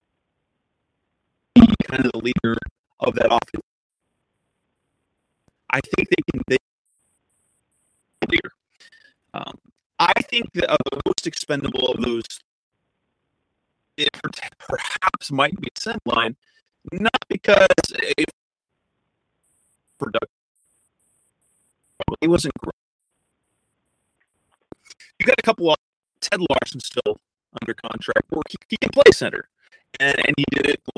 he's kind of the leader of that offense. I think they can they leader. Um, I think that uh, the most expendable of those it perhaps might be Steinlein, not because it productive. He wasn't great. You got a couple of Ted Larson still under contract where he, he can play center, and, and he did it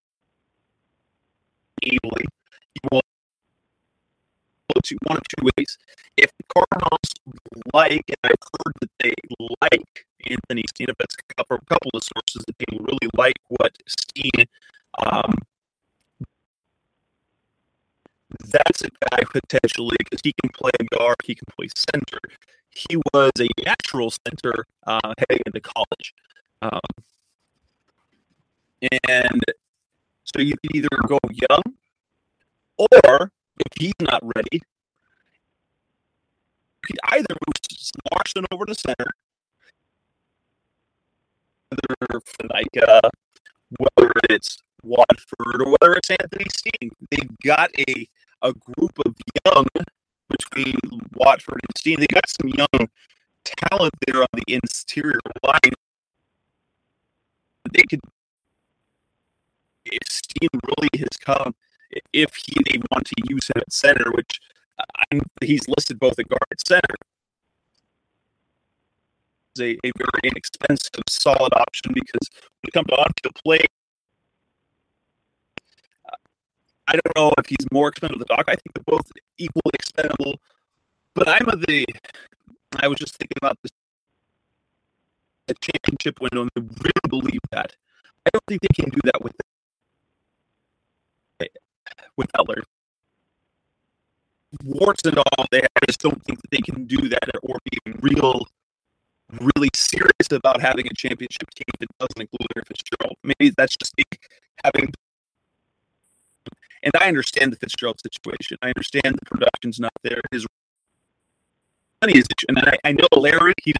ably. He won two, one of two ways. If the Cardinals like, and I've heard that they like Anthony Steen, if that's from a couple of sources that they really like what Steen, um, that's a guy potentially because he can play guard, he can play center. He was a natural center uh, heading into college. Um, and so you can either go young, or if he's not ready, you could either move Larson over to center, whether like uh, whether it's Watford or whether it's Anthony Steen. They've got a a group of young between Watford and Steen. They got some young talent there on the interior line. They could, if Steen really has come, if he they want to use him at center, which I'm, he's listed both at guard and center, is a, a very inexpensive, solid option because when it comes on to play, I don't know if he's more expendable than Doc. I think they're both equally expendable. But I'm of the. I was just thinking about this a championship window, and I really believe that. I don't think they can do that with with Butler. Warts and all, they I just don't think that they can do that or be real, really serious about having a championship team that doesn't include Larry Fitzgerald. Maybe that's just me having. And I understand the Fitzgerald situation. I understand the production's not there. His money is, and I, I know Larry. He,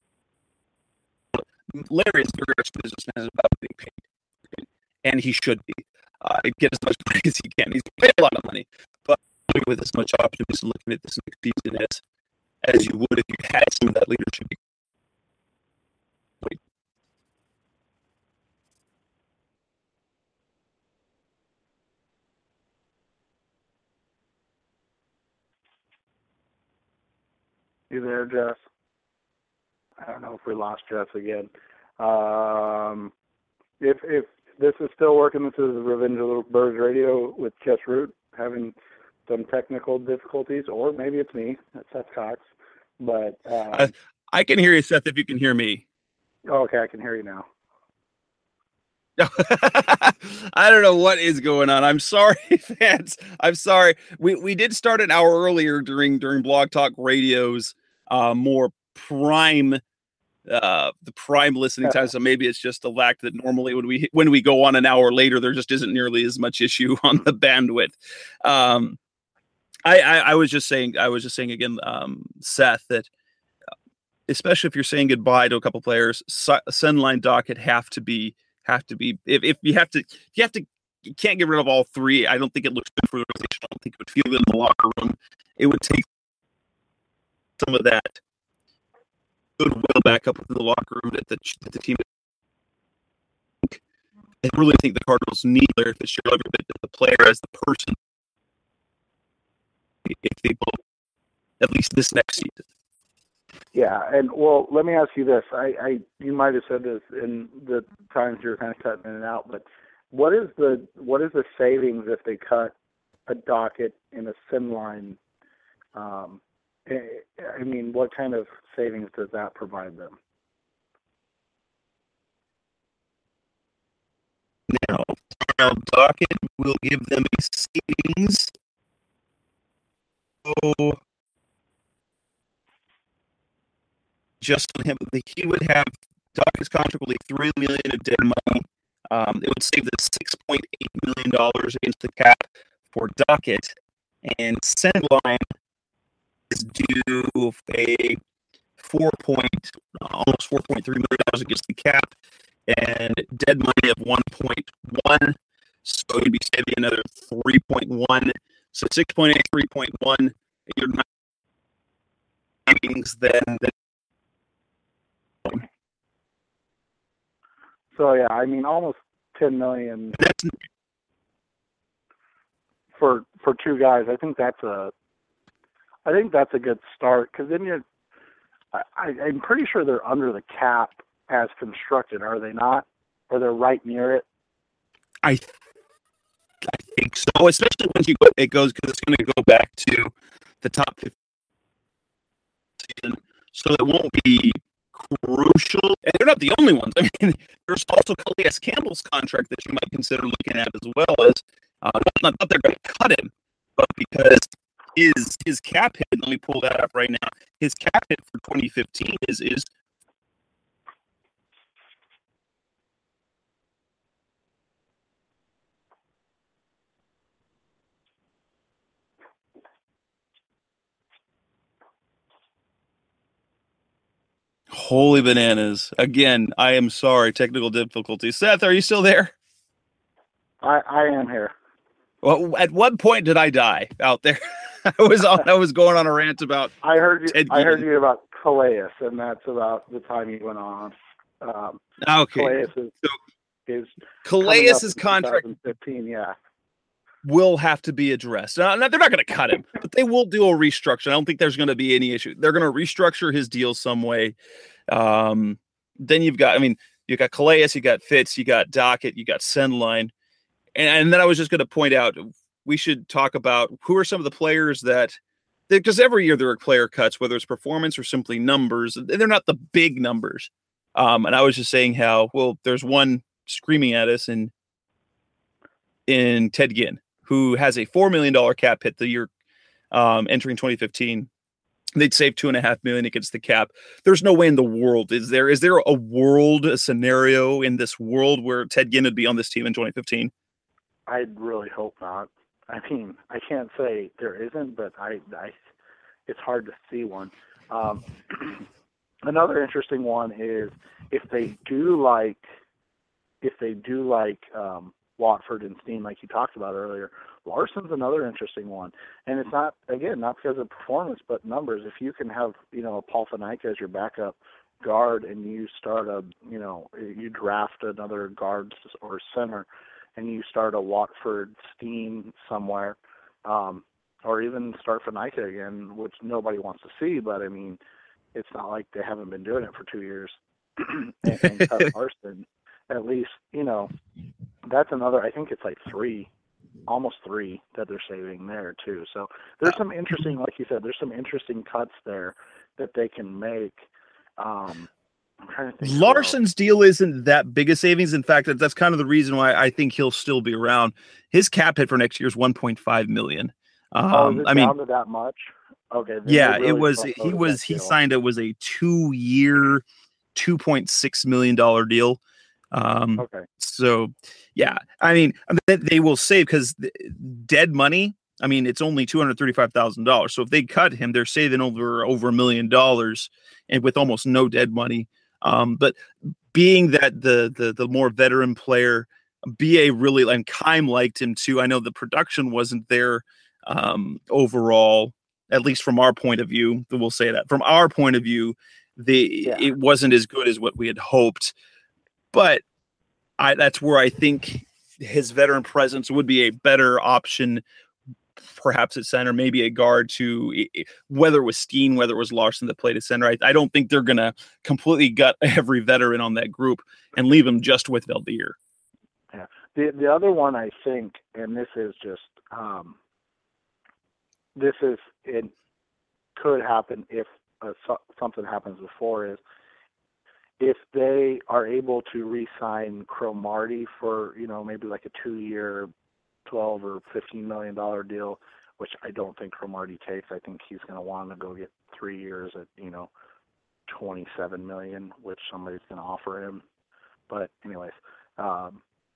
Larry is a very rich businessman about being paid, and he should be. Uh, get as much money as he can. He's paid a lot of money, but with as much optimism, looking at this next season as as you would if you had some of that leadership. You there, Jess? I don't know if we lost Jess again. Um, if if this is still working, this is Revenge of the Birds Radio with Jess Root, having some technical difficulties, or maybe it's me, it's Seth Cox. But um, I, I can hear you, Seth, if you can hear me. Okay, I can hear you now. I don't know what is going on. I'm sorry, fans. I'm sorry. We we did start an hour earlier during during Blog Talk Radio's uh, more prime uh, the prime listening time. So maybe it's just the fact that normally when we when we go on an hour later, there just isn't nearly as much issue on the bandwidth. Um, I, I I was just saying I was just saying again, um, Seth, that especially if you're saying goodbye to a couple players, Steinlein, Dockett have to be. Have to be if, if you have to you have to you can't get rid of all three. I don't think it looks good for the organization. I don't think it would feel good in the locker room. It would take some of that goodwill back up into the locker room that the that the team. I really think the Cardinals need Larry Fitzgerald every bit as the player as the person. If they both, at least this next season. Yeah, and well, let me ask you this. I, I you might have said this in the times you're kind of cutting in and out, but what is the what is the savings if they cut a Dockett and a Steinlein? Um, I mean, what kind of savings does that provide them? Now, now Dockett will give them a savings. Oh. Just on him, he would have Dockett's contract will be three million of dead money. Um, it would save the six point eight million dollars against the cap for Dockett, and Sendline is due a four point, almost four point three million dollars against the cap, and dead money of one point one. So you'd be saving another three point one. So six point eight, three point one. You're not savings then. then So yeah, I mean, almost ten million that's for for two guys. I think that's a, I think that's a good start because then you're, I, I'm pretty sure they're under the cap as constructed, are they not? Or they're right near it. I, I think so, especially once you go, it goes because it's going to go back to the top fifteen season, so it won't be crucial. And they're not the only ones. I mean, there's also Calais Campbell's contract that you might consider looking at as well as uh, not that they're going to cut him, but because his his cap hit. Let me pull that up right now. His cap hit for twenty fifteen is is holy bananas. Again, I am sorry, technical difficulties. Seth, are you still there? I, I am here. Well, at what point did I die out there? I was on, I was going on a rant about. I heard you. Ted I heard Ginn. you about Calais, and that's about the time you went on. Um, Okay, Calais is, so is Calais' contract twenty fifteen. Yeah. will have to be addressed. Now, now, they're not going to cut him, but they will do a restructure. I don't think there's going to be any issue. They're going to restructure his deal some way. Um, then you've got, I mean, you got Calais, you got Fitz, you got Dockett, you got Sendline. And, and then I was just going to point out, we should talk about who are some of the players that, because every year there are player cuts, whether it's performance or simply numbers, and they're not the big numbers. Um, and I was just saying how, well, there's one screaming at us in, in Ted Ginn, who has a four million dollars cap hit the year um, entering twenty fifteen. They'd save two and a half million against the cap. There's no way in the world. Is there, is there a world, a scenario in this world where Ted Ginn would be on this team in twenty fifteen? I really hope not. I mean, I can't say there isn't, but I, I it's hard to see one. Um, another interesting one is if they do like, if they do like um, Watford and Steen, like you talked about earlier, Larson's another interesting one. And it's not, again, not because of performance, but numbers. If you can have, you know, Paul Fanaika as your backup guard and you start a, you know, you draft another guard or center and you start a Watford Steen somewhere, um, or even start Fanaika again, which nobody wants to see, but I mean, it's not like they haven't been doing it for two years. and, and cut Larson, at least, you know, that's another, I think it's like three, almost three that they're saving there too. So there's some interesting, like you said, there's some interesting cuts there that they can make. Um, I'm trying to think. Larson's deal isn't that big a savings. In fact, that's kind of the reason why I think he'll still be around. His cap hit for next year is one point five million. Um, oh, is it I down mean, to that much? Okay. then yeah, they really it was, front he loaded was, that he deal. signed it was a two year, two point six million dollars deal. Um, Okay. So, yeah, I mean, they, they will save because dead money. I mean, it's only two hundred thirty-five thousand dollars. So if they cut him, they're saving over over a million dollars, and with almost no dead money. Um, but being that the the the more veteran player, B A really, and Keim liked him too. I know the production wasn't there um, overall, at least from our point of view. We'll say that from our point of view, the Yeah. it wasn't as good as what we had hoped. But I, that's where I think his veteran presence would be a better option, perhaps at center, maybe a guard to, whether it was Steen, whether it was Larson that played at center. I, I don't think they're going to completely gut every veteran on that group and leave them just with Valdir. Yeah. The the other one I think, and this is just, um, this is, it could happen if uh, so, something happens before, is if they are able to re-sign Cromartie for, you know, maybe like a two-year, twelve or fifteen million dollar deal, which I don't think Cromartie takes. I think he's going to want to go get three years at, you know, twenty-seven million, which somebody's going to offer him. But anyways, um,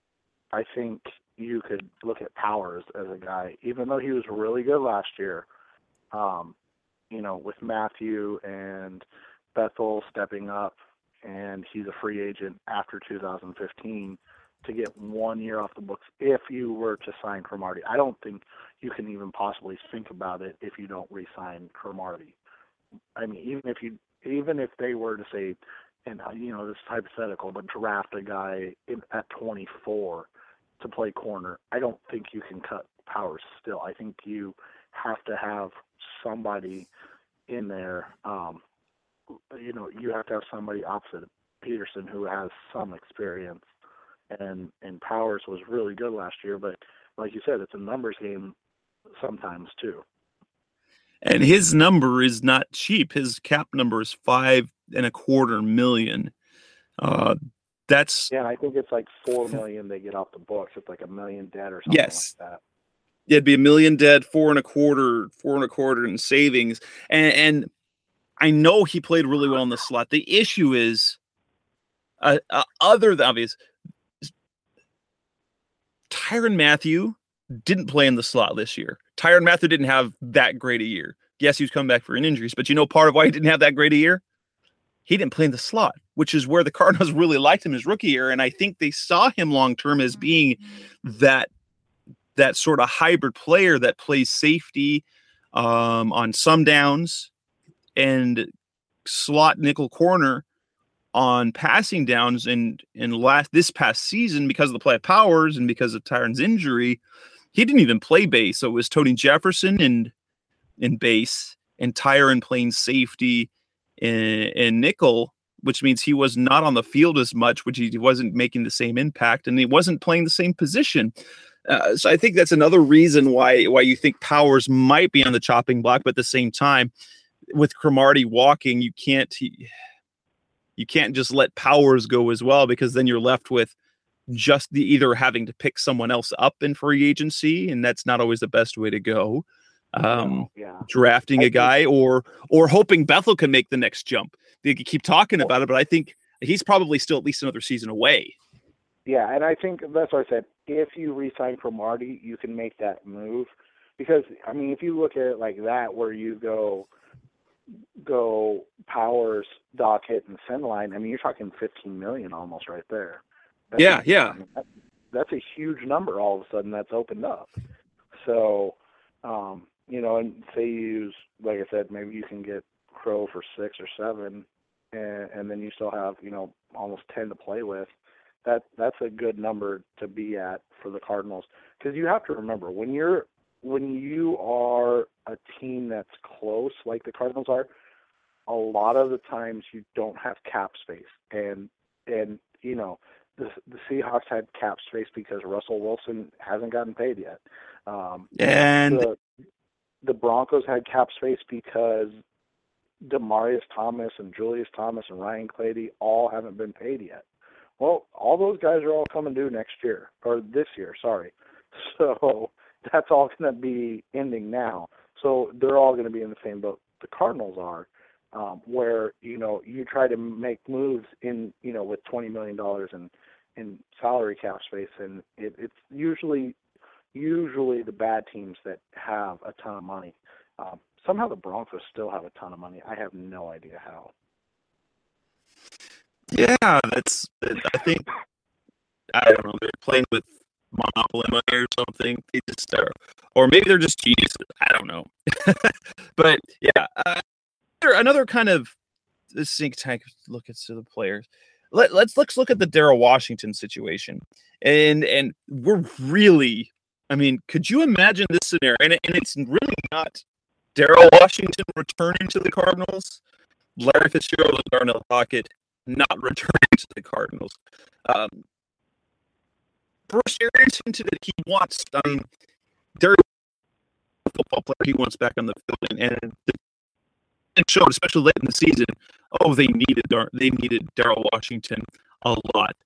I think you could look at Powers as a guy, even though he was really good last year. Um, you know, with Matthew and Bethel stepping up, and he's a free agent after two thousand fifteen, to get one year off the books if you were to sign Cromartie. I don't think you can even possibly think about it if you don't re-sign Cromartie. I mean, even if you, even if they were to say, and you know, this is hypothetical, but draft a guy in, at twenty-four to play corner, I don't think you can cut Powers still. I think you have to have somebody in there. Um, you know, you have to have somebody opposite Peterson who has some experience. And and Powers was really good last year, but like you said, it's a numbers game sometimes too. And his number is not cheap. His cap number is five and a quarter million. Uh, that's yeah. I think it's like four million they get off the books. It's like a million dead or something yes. like that. Yeah, it'd be a million dead, four and a quarter, four and a quarter in savings. And and I know he played really well in the slot. The issue is, uh, uh, other than obvious. Tyrann Mathieu didn't play in the slot this year. Tyrann Mathieu didn't have that great a year. Yes, he was coming back for an injuries, but you know part of why he didn't have that great a year? He didn't play in the slot, which is where the Cardinals really liked him his rookie year, and I think they saw him long-term as being that that sort of hybrid player that plays safety um, on some downs and slot nickel corner on passing downs. And in last this past season, because of the play of Powers and because of Tyrann's injury, he didn't even play base. So it was Tony Jefferson in in base and Tyrann playing safety and, and nickel, which means he was not on the field as much, which he wasn't making the same impact, and he wasn't playing the same position. Uh, so I think that's another reason why why you think Powers might be on the chopping block, but at the same time, with Cromartie walking, you can't. He, You can't just let Powers go as well, because then you're left with just the either having to pick someone else up in free agency, and that's not always the best way to go. Um, yeah. Drafting I a guy think, or or hoping Bethel can make the next jump. They keep talking about it, but I think he's probably still at least another season away. Yeah, and I think that's what I said. If you re-sign Cromartie, you can make that move, because I mean, if you look at it like that, where you go. go Powers, Dockett, and Sinline, I mean, you're talking fifteen million almost right there. That's Yeah, a, yeah. I mean, that, that's a huge number all of a sudden that's opened up. So, um, you know, and say you use, like I said, maybe you can get Crow for six or seven, and, and then you still have, you know, almost ten to play with. That That's a good number to be at for the Cardinals, because you have to remember, when you're when you are a team that's close, like the Cardinals are, a lot of the times you don't have cap space. And, and you know, the, the Seahawks had cap space because Russell Wilson hasn't gotten paid yet. Um, And the, the Broncos had cap space because Demaryius Thomas and Julius Thomas and Ryan Clady all haven't been paid yet. Well, all those guys are all coming due next year, or this year, sorry. So that's all going to be ending now. So they're all going to be in the same boat the Cardinals are, um, where, you know, you try to make moves in, you know, with twenty million dollars in, in salary cap space, and it, it's usually usually the bad teams that have a ton of money. Um, somehow the Broncos still have a ton of money. I have no idea how. yeah, that's, I think, I don't know, they're playing with monopoly money or something. They just are, or maybe they're just geniuses. I don't know. But yeah, uh, another kind of think tank look at the players. Let, let's let's look at the Darryl Washington situation, and and we're really, I mean, could you imagine this scenario? And, and it's really not Darryl Washington returning to the Cardinals, Larry Fitzgerald and Darnell Dockett not returning to the Cardinals. Um, Bruce Arians hinted that he wants, I mean, Darryl a football player he wants back on the field, and, and it showed, especially late in the season. Oh, they needed Dar- they needed Darryl Washington a lot.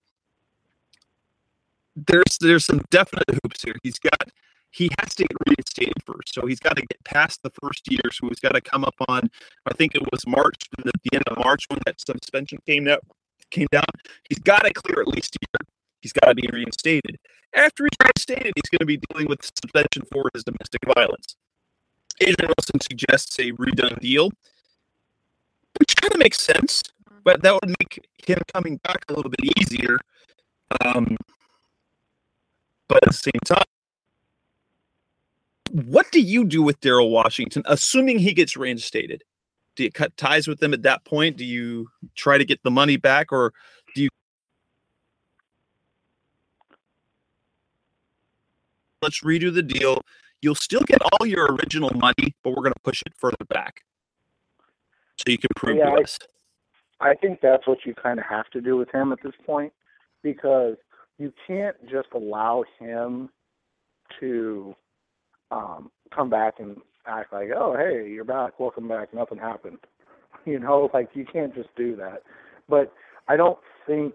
There's there's some definite hoops here. He's got he has to get reinstated first, so he's got to get past the first year. So he's got to come up on, I think it was March, at the end of March when that suspension came out came down. He's got to clear at least a year. he's got to be reinstated. After he's reinstated, he's going to be dealing with suspension for his domestic violence. Adrian Wilson suggests a redone deal, which kind of makes sense, but that would make him coming back a little bit easier. Um, but at the same time, what do you do with Daryl Washington, assuming he gets reinstated? Do you cut ties with them at that point? Do you try to get the money back, or do you let's redo the deal? You'll still get all your original money, but we're going to push it further back so you can prove yeah, to us. I, I think that's what you kind of have to do with him at this point, because you can't just allow him to um, come back and act like, oh, hey, you're back, welcome back, nothing happened. You know, like, you can't just do that. But I don't think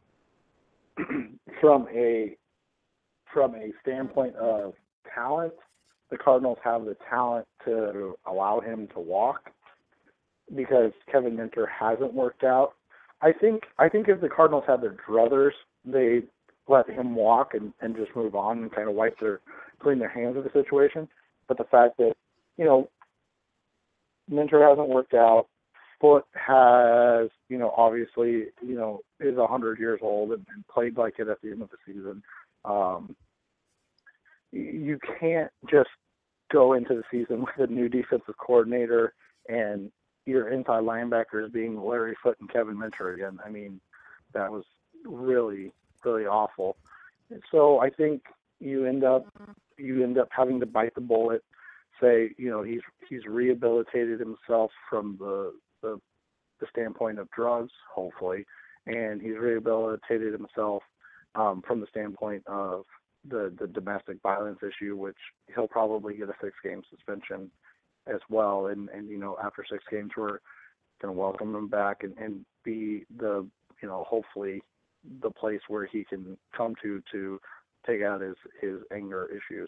from a from a standpoint of talent, the Cardinals have the talent to allow him to walk, because Kevin Minter hasn't worked out. I think I think if the Cardinals had their druthers, they let him walk and, and just move on and kind of wipe their clean their hands of the situation. But the fact that, you know, Minter hasn't worked out, Foot has, you know, obviously, you know, is a hundred years old and, and played like it at the end of the season. Um, you can't just go into the season with a new defensive coordinator and your inside linebackers being Larry Foote and Kevin Minter again. I mean, that was really, really awful. And so I think you end up you end up having to bite the bullet, say, you know, he's he's rehabilitated himself from the the, the standpoint of drugs, hopefully, and he's rehabilitated himself um, from the standpoint of the, the domestic violence issue, which he'll probably get a six-game suspension as well. And, and you know, after six games, we're going to welcome him back and, and be the, you know, hopefully the place where he can come to to take out his, his anger issues.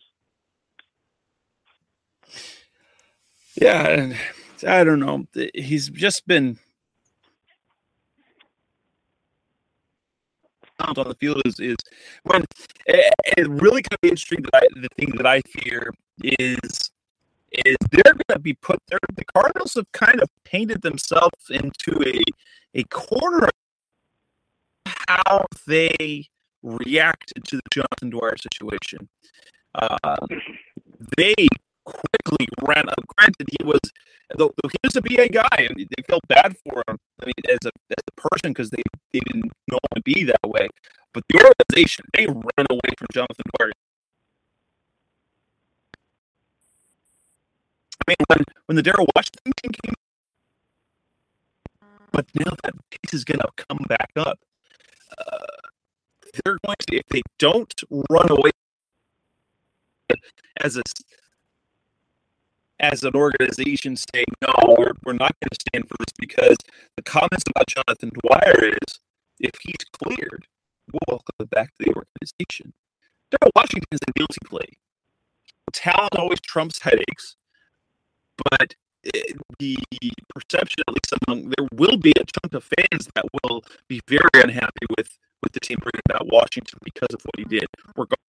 Yeah, and I don't know. He's just been on the field is, is when it, it really kind of interesting that I, the thing that I fear is is they're going to be put there. The Cardinals have kind of painted themselves into a a corner of how they reacted to the Jonathan Dwyer situation. Uh, they quickly ran up. Granted, he was though, though he was a B A guy, and they felt bad for him. I mean, as a as a person, because they, they didn't know him to be that way. But the organization, they ran away from Jonathan Dwyer. I mean, when when the Daryl Washington thing came, but now that case is going to come back up. Uh, they're going to, if they don't run away as a as an organization saying, no, we're, we're not going to stand for this, because the comments about Jonathan Dwyer is, if he's cleared, we'll welcome him back to the organization. Daryl Washington is a guilty plea. Talent always trumps headaches, but it, the perception, at least among, there will be a chunk of fans that will be very unhappy with, with the team bringing about Washington because of what he did. We're going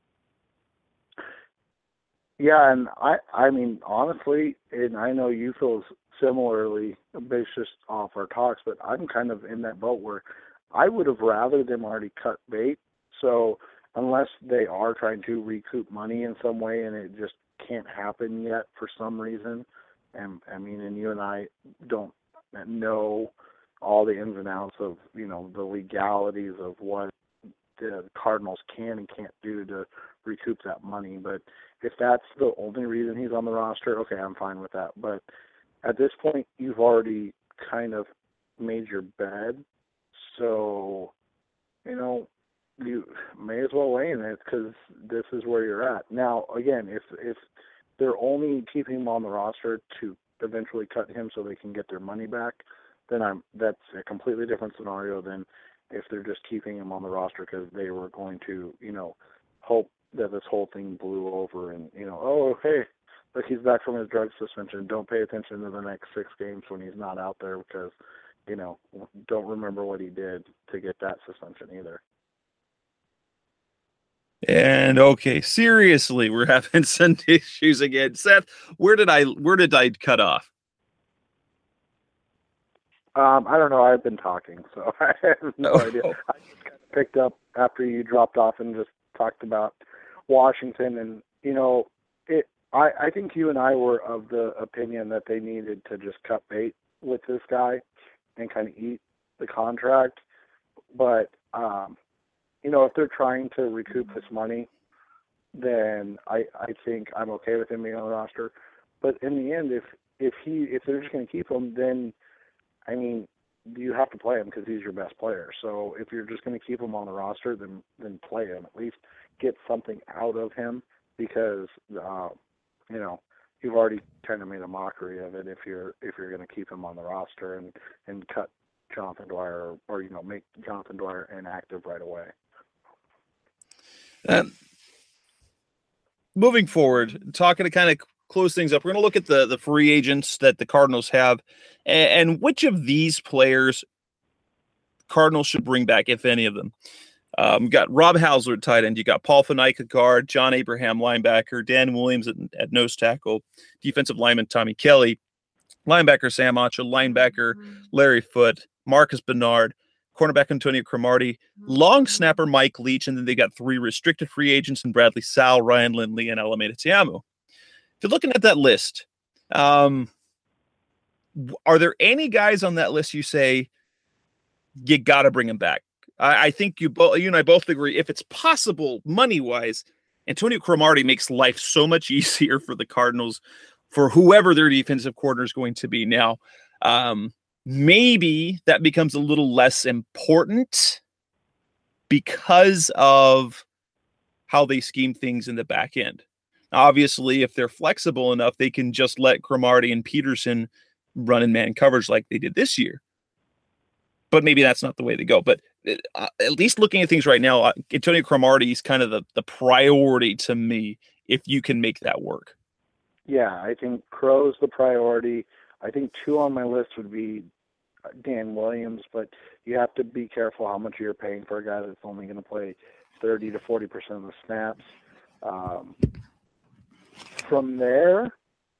Yeah, and I, I mean, honestly, and I know you feel similarly based just off our talks, but I'm kind of in that boat where I would have rather them already cut bait. So unless they are trying to recoup money in some way and it just can't happen yet for some reason, and I mean, and you and I don't know all the ins and outs of, you know, the legalities of what the Cardinals can and can't do to recoup that money. But if that's the only reason he's on the roster, okay, I'm fine with that. But at this point, you've already kind of made your bed. So, you know, you may as well lay in it, because this is where you're at. Now, again, if if they're only keeping him on the roster to eventually cut him so they can get their money back, then I'm that's a completely different scenario than if they're just keeping him on the roster because they were going to, you know, hope that this whole thing blew over and, you know, oh, hey, look, he's back from his drug suspension. Don't pay attention to the next six games when he's not out there because, you know, don't remember what he did to get that suspension either. And okay, seriously, we're having some issues again. Seth, where did I where did I cut off? Um, I don't know. I've been talking, so I have no Oh. idea. I just kind of picked up after you dropped off and just talked about Washington, and you know, it. I, I think you and I were of the opinion that they needed to just cut bait with this guy and kind of eat the contract. But um, you know, if they're trying to recoup this money, then I I think I'm okay with him being on the roster. But in the end, if if he if they're just going to keep him, then I mean, you have to play him because he's your best player. So if you're just going to keep him on the roster, then then play him. At least get something out of him because uh, you know you've already kind of made a mockery of it if you're if you're going to keep him on the roster and and cut Jonathan Dwyer or, or you know make Jonathan Dwyer inactive right away. Um, moving forward, talking to kind of close things up, we're going to look at the, the free agents that the Cardinals have and, and which of these players Cardinals should bring back, if any of them. Um, you got Rob Hausler at tight end. You got Paul Fenica guard, John Abraham linebacker, Dan Williams at, at nose tackle, defensive lineman Tommy Kelly, linebacker Sam Acho, linebacker Larry Foote, Marcus Bernard, cornerback Antonio Cromartie, long snapper Mike Leach, and then they got three restricted free agents in Bradley Sowell, Ryan Lindley, and Alameda Tiamu. If you're looking at that list, um, are there any guys on that list you say you got to bring them back? I, I think you both, you and I both agree, if it's possible, money-wise, Antonio Cromartie makes life so much easier for the Cardinals, for whoever their defensive coordinator is going to be now. Um, maybe that becomes a little less important because of how they scheme things in the back end. Obviously, if they're flexible enough, they can just let Cromartie and Peterson run in man coverage like they did this year. But maybe that's not the way to go. But uh, at least looking at things right now, uh, Antonio Cromartie is kind of the, the priority to me if you can make that work. Yeah, I think Crow's the priority. I think two on my list would be Dan Williams, but you have to be careful how much you're paying for a guy that's only going to play thirty to forty percent of the snaps. Um, from there,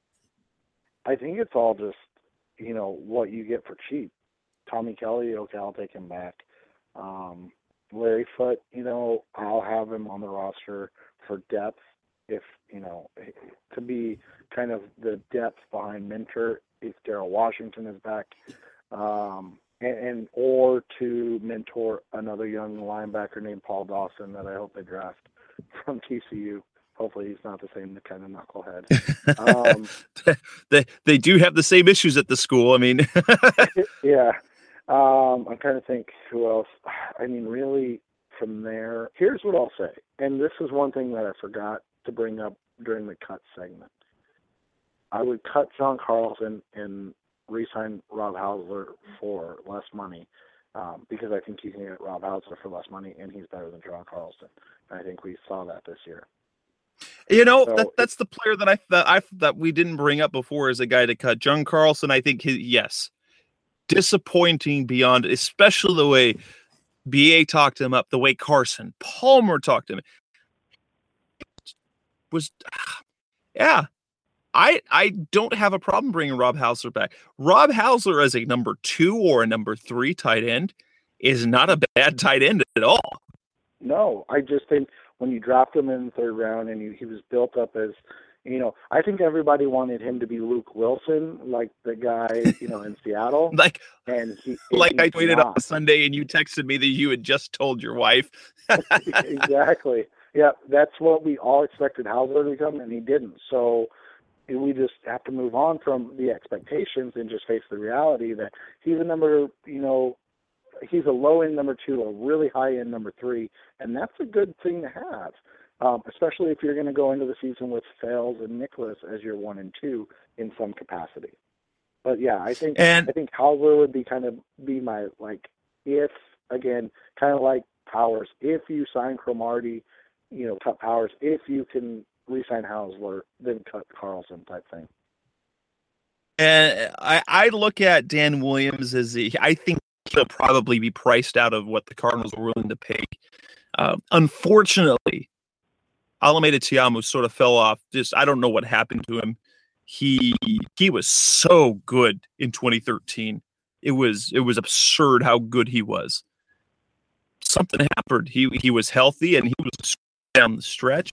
I think it's all just, you know, what you get for cheap. Tommy Kelly, okay, I'll take him back. Um, Larry Foote, you know, I'll have him on the roster for depth if, you know, to be kind of the depth behind Minter if Darryl Washington is back, um, and, and or to mentor another young linebacker named Paul Dawson that I hope they draft from T C U. Hopefully he's not the same kind of knucklehead. Um, they they do have the same issues at the school. I mean, yeah. Um, I'm trying to think who else. I mean, really, from there, here's what I'll say. And this is one thing that I forgot to bring up during the cut segment. I would cut John Carlson and re-sign Rob Hausler for less money um, because I think you can get Rob Hausler for less money, and he's better than John Carlson. And I think we saw that this year. You know, so that, that's the player that I that I that we didn't bring up before as a guy to cut. John Carlson, I think, his, yes, disappointing beyond, especially the way B A talked him up, the way Carson Palmer talked to him. Was, yeah, I I don't have a problem bringing Rob Hausler back. Rob Hausler as a number two or a number three tight end is not a bad tight end at all. No, I just think when you dropped him in the third round and you, he was built up as, you know, I think everybody wanted him to be Luke Wilson, like the guy, you know, in Seattle. like, and he, like and I tweeted not. on Sunday and you texted me that you had just told your wife. Exactly. Yeah, that's what we all expected Hausler to become, and he didn't. So we just have to move on from the expectations and just face the reality that he's a number, you know, he's a low-end number two, a really high-end number three, and that's a good thing to have, um, especially if you're going to go into the season with Fales and Nicholas as your one and two in some capacity. But yeah, I think and, I think Hausler would be kind of be my like if again kind of like Powers. If you sign Cromartie, you know, cut Powers. If you can re-sign Hausler, then cut Carlson type thing. And I, I look at Dan Williams as a, I think he'll probably be priced out of what the Cardinals are willing to pay. Uh, unfortunately, Alameda Tiamu sort of fell off. Just I don't know what happened to him. He he was so good in twenty thirteen. It was it was absurd how good he was. Something happened. He he was healthy and he was down the stretch.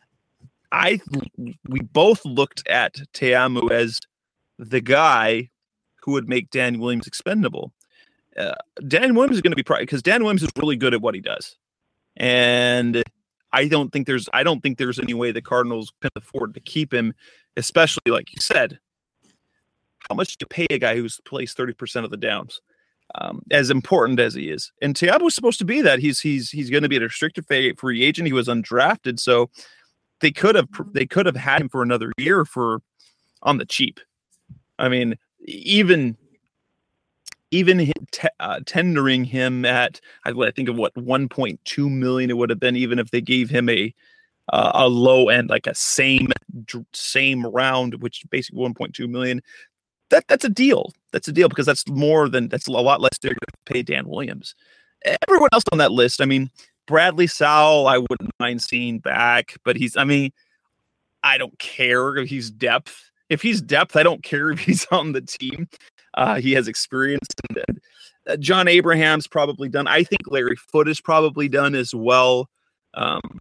I we both looked at Teamu as the guy who would make Dan Williams expendable. Uh, Dan Williams is going to be probably because Dan Williams is really good at what he does, and I don't think there's I don't think there's any way the Cardinals can afford to keep him, especially like you said. How much do you pay a guy who's plays thirty percent of the downs? Um, as important as he is, and Teamu was supposed to be that. He's he's he's going to be a restricted free agent. He was undrafted, so they could have they could have had him for another year for on the cheap. I mean, even even te- uh, tendering him at I, I think of what one point two million it would have been, even if they gave him a uh, a low end like a same same round, which basically one point two million. That that's a deal. That's a deal because that's more than that's a lot less they're going to pay Dan Williams. Everyone else on that list, I mean, Bradley Sowell, I wouldn't mind seeing back, but he's, I mean, I don't care if he's depth. If he's depth, I don't care if he's on the team. Uh, he has experience. And, uh, John Abraham's probably done. I think Larry Foote is probably done as well. Um,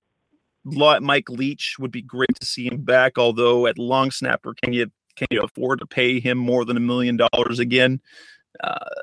Mike Leach would be great to see him back, although at long snapper, can you Can you afford to pay him more than a million dollars again? Uh,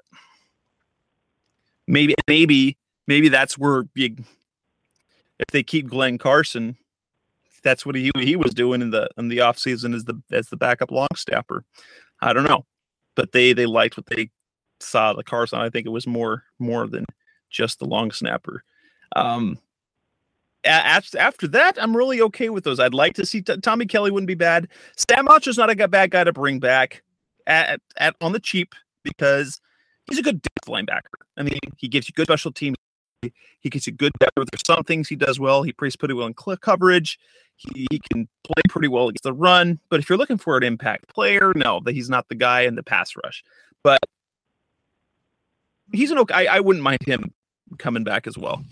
maybe, maybe, maybe that's where you, if they keep Glenn Carson, that's what he he was doing in the in the offseason as the as the backup long snapper. I don't know, but they they liked what they saw the Carson. I think it was more more than just the long snapper. Um, After, after that, I'm really okay with those. I'd like to see t- Tommy Kelly wouldn't be bad. Sam Acho's not a bad guy to bring back at, at on the cheap because he's a good depth linebacker. I mean, he gives you good special teams. He gets you good depth. There's some things he does well. He plays pretty well in cl- coverage. He, he can play pretty well against the run. But if you're looking for an impact player, no, that he's not the guy in the pass rush. But he's an okay. I, I wouldn't mind him coming back as well.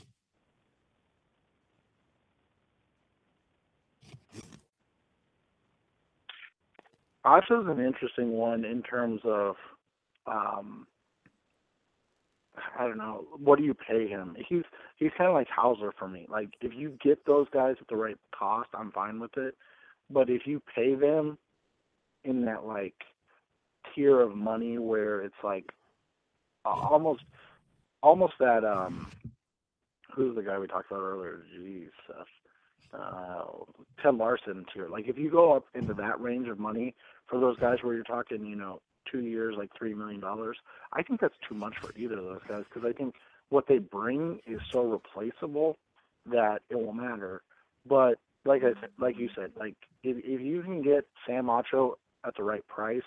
Acho's an interesting one in terms of, um, I don't know, what do you pay him? He's he's kind of like Hauser for me. Like, if you get those guys at the right cost, I'm fine with it. But if you pay them in that, like, tier of money where it's, like, almost almost that, um, who's the guy we talked about earlier? Jeez, uh, uh, Ted Larson tier. Like, if you go up into that range of money for those guys where you're talking, you know, two years, like three million dollars, I think that's too much for either of those guys because I think what they bring is so replaceable that it won't matter. But like I said, like you said, like if if you can get Sam Acho at the right price,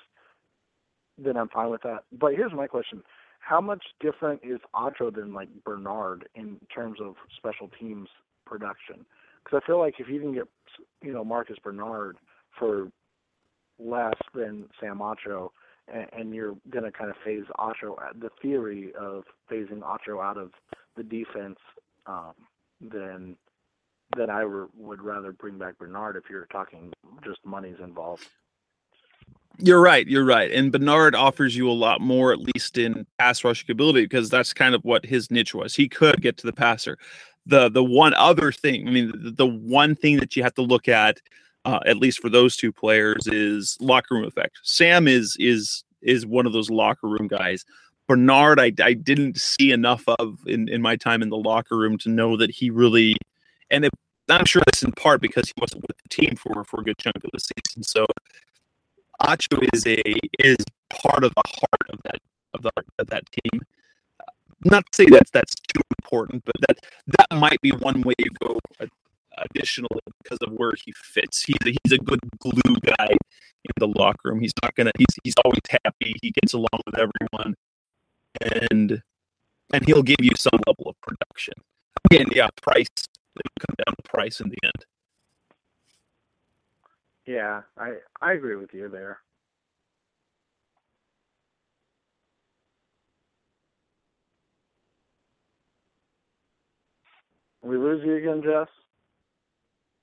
then I'm fine with that. But here's my question: how much different is Acho than like Bernard in terms of special teams production? Because I feel like if you can get, you know, Marcus Bernard for less than Sam Acho, and, and you're going to kind of phase Acho, the theory of phasing Acho out of the defense, um, then then I re- would rather bring back Bernard if you're talking just money's involved. You're right. You're right. And Bernard offers you a lot more, at least in pass rush ability, because that's kind of what his niche was. He could get to the passer. The the one other thing, I mean, the, the one thing that you have to look at, uh, at least for those two players, is locker room effect. Sam is is is one of those locker room guys. Bernard, I, I didn't see enough of in, in my time in the locker room to know that he really, and it, I'm sure that's in part because he wasn't with the team for, for a good chunk of the season. So Acho is a is part of the heart of that of, the, of that team. Not to say that that's too important, but that that might be one way you go additionally because of where he fits. He's a, he's a good glue guy in the locker room. He's not gonna. He's he's always happy. He gets along with everyone, and and he'll give you some level of production. Again, yeah, price. It'll come down to price in the end. Yeah, I I agree with you there. We lose you again, Jess?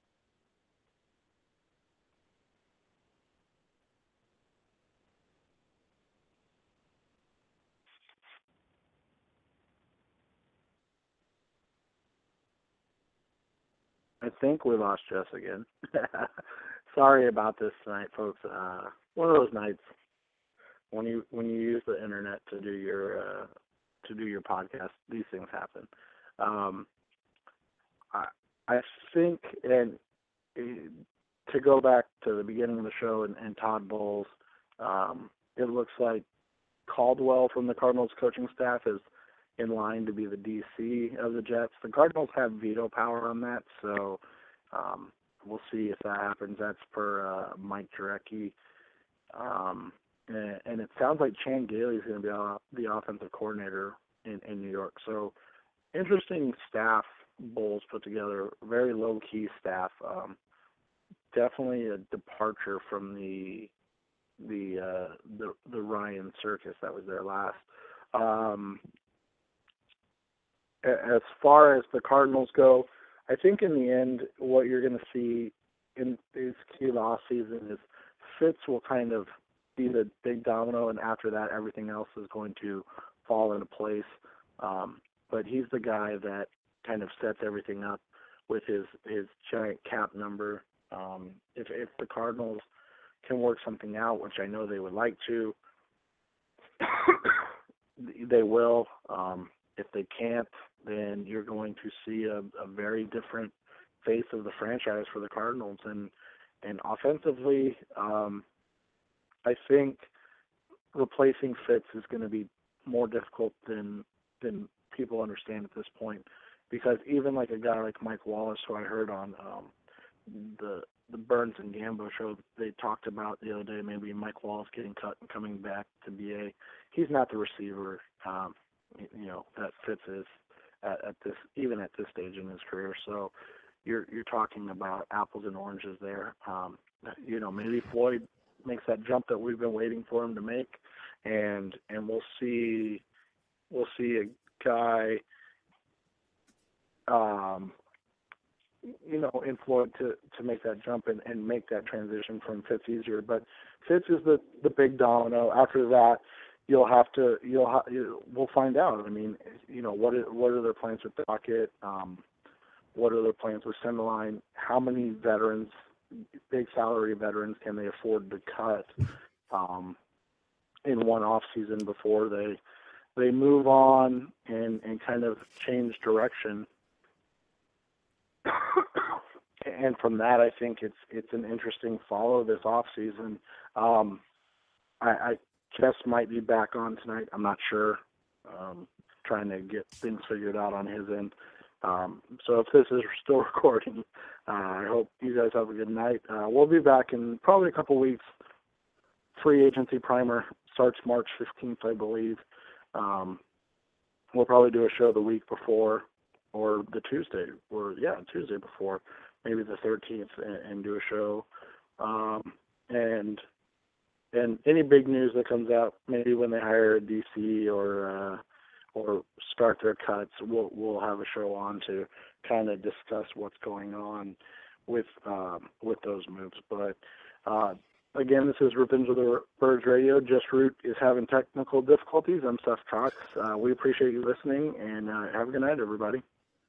I think we lost Jess again. Sorry about this tonight, folks. Uh, one of those nights when you when you use the internet to do your uh, to do your podcast, these things happen. Um, I I think, and to go back to the beginning of the show and, and Todd Bowles, um, it looks like Caldwell from the Cardinals coaching staff is in line to be the D C of the Jets. The Cardinals have veto power on that, so um, we'll see if that happens. That's per uh, Mike Jurecki. Um, and, and it sounds like Chan Gailey is going to be uh, the offensive coordinator in, in New York. So interesting staff Bowles put together, very low-key staff. Um, definitely a departure from the the uh, the the Ryan circus that was there last. Um, as far as the Cardinals go, I think in the end, what you're going to see in this key off season is Fitz will kind of be the big domino, and after that, everything else is going to fall into place. Um, but he's the guy that kind of sets everything up with his, his giant cap number. Um, if if the Cardinals can work something out, which I know they would like to, they will. Um, if they can't, then you're going to see a, a very different face of the franchise for the Cardinals. And and offensively, um, I think replacing Fitz is going to be more difficult than than people understand at this point, because even like a guy like Mike Wallace, who I heard on um, the the Burns and Gambo show, they talked about the other day maybe Mike Wallace getting cut and coming back to B A. He's not the receiver, um, you know, that Fitz is at, at this even at this stage in his career. So you're you're talking about apples and oranges there. Um, you know, maybe Floyd makes that jump that we've been waiting for him to make, and and we'll see we'll see a guy, um, you know, in Floyd to, to make that jump and, and make that transition from Fitz easier. But Fitz is the, the big domino. After that, you'll have to you'll ha- you, we'll find out. I mean, you know, what are, what are their plans with Dockett? Um, what are their plans with Sendeline? How many veterans, big salary veterans, can they afford to cut um, in one off season before they they move on and, and kind of change direction? And from that, I think it's it's an interesting follow this off season. Um, I, I Jess might be back on tonight. I'm not sure. Um, trying to get things figured out on his end. Um, so if this is still recording, uh, I hope you guys have a good night. Uh, we'll be back in probably a couple weeks. Free agency primer starts March fifteenth, I believe. Um, we'll probably do a show the week before, or the Tuesday, or yeah, Tuesday before, maybe the thirteenth, and, and do a show. Um, and and any big news that comes out, maybe when they hire a D C or uh, or start their cuts, we'll we'll have a show on to kind of discuss what's going on with um, with those moves. But uh, again, this is Revenge of the Birds Radio. Just Root is having technical difficulties. I'm Seth Cox. Uh, we appreciate you listening, and uh, have a good night, everybody.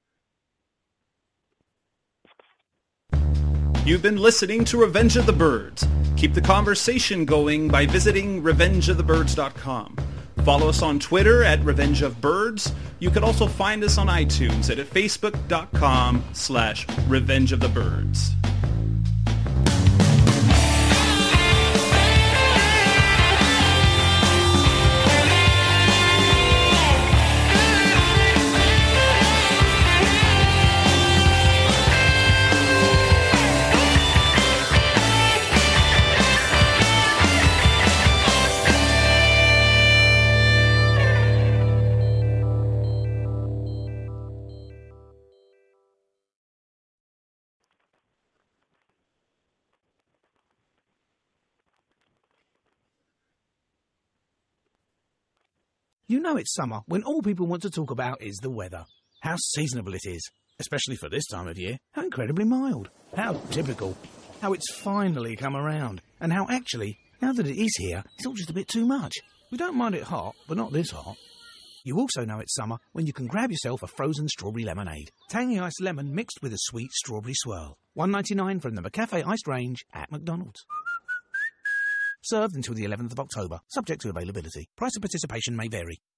You've been listening to Revenge of the Birds. Keep the conversation going by visiting revenge of the birds dot com. Follow us on Twitter at Revenge of Birds. You can also find us on iTunes and at facebook.com slash Revenge of the Birds. You know it's summer when all people want to talk about is the weather. How seasonable it is, especially for this time of year. How incredibly mild. How typical. How it's finally come around. And how actually, now that it is here, it's all just a bit too much. We don't mind it hot, but not this hot. You also know it's summer when you can grab yourself a frozen strawberry lemonade. Tangy iced lemon mixed with a sweet strawberry swirl. one ninety-nine from the McCafe iced range at McDonald's. Served until the eleventh of October, subject to availability. Price of participation may vary.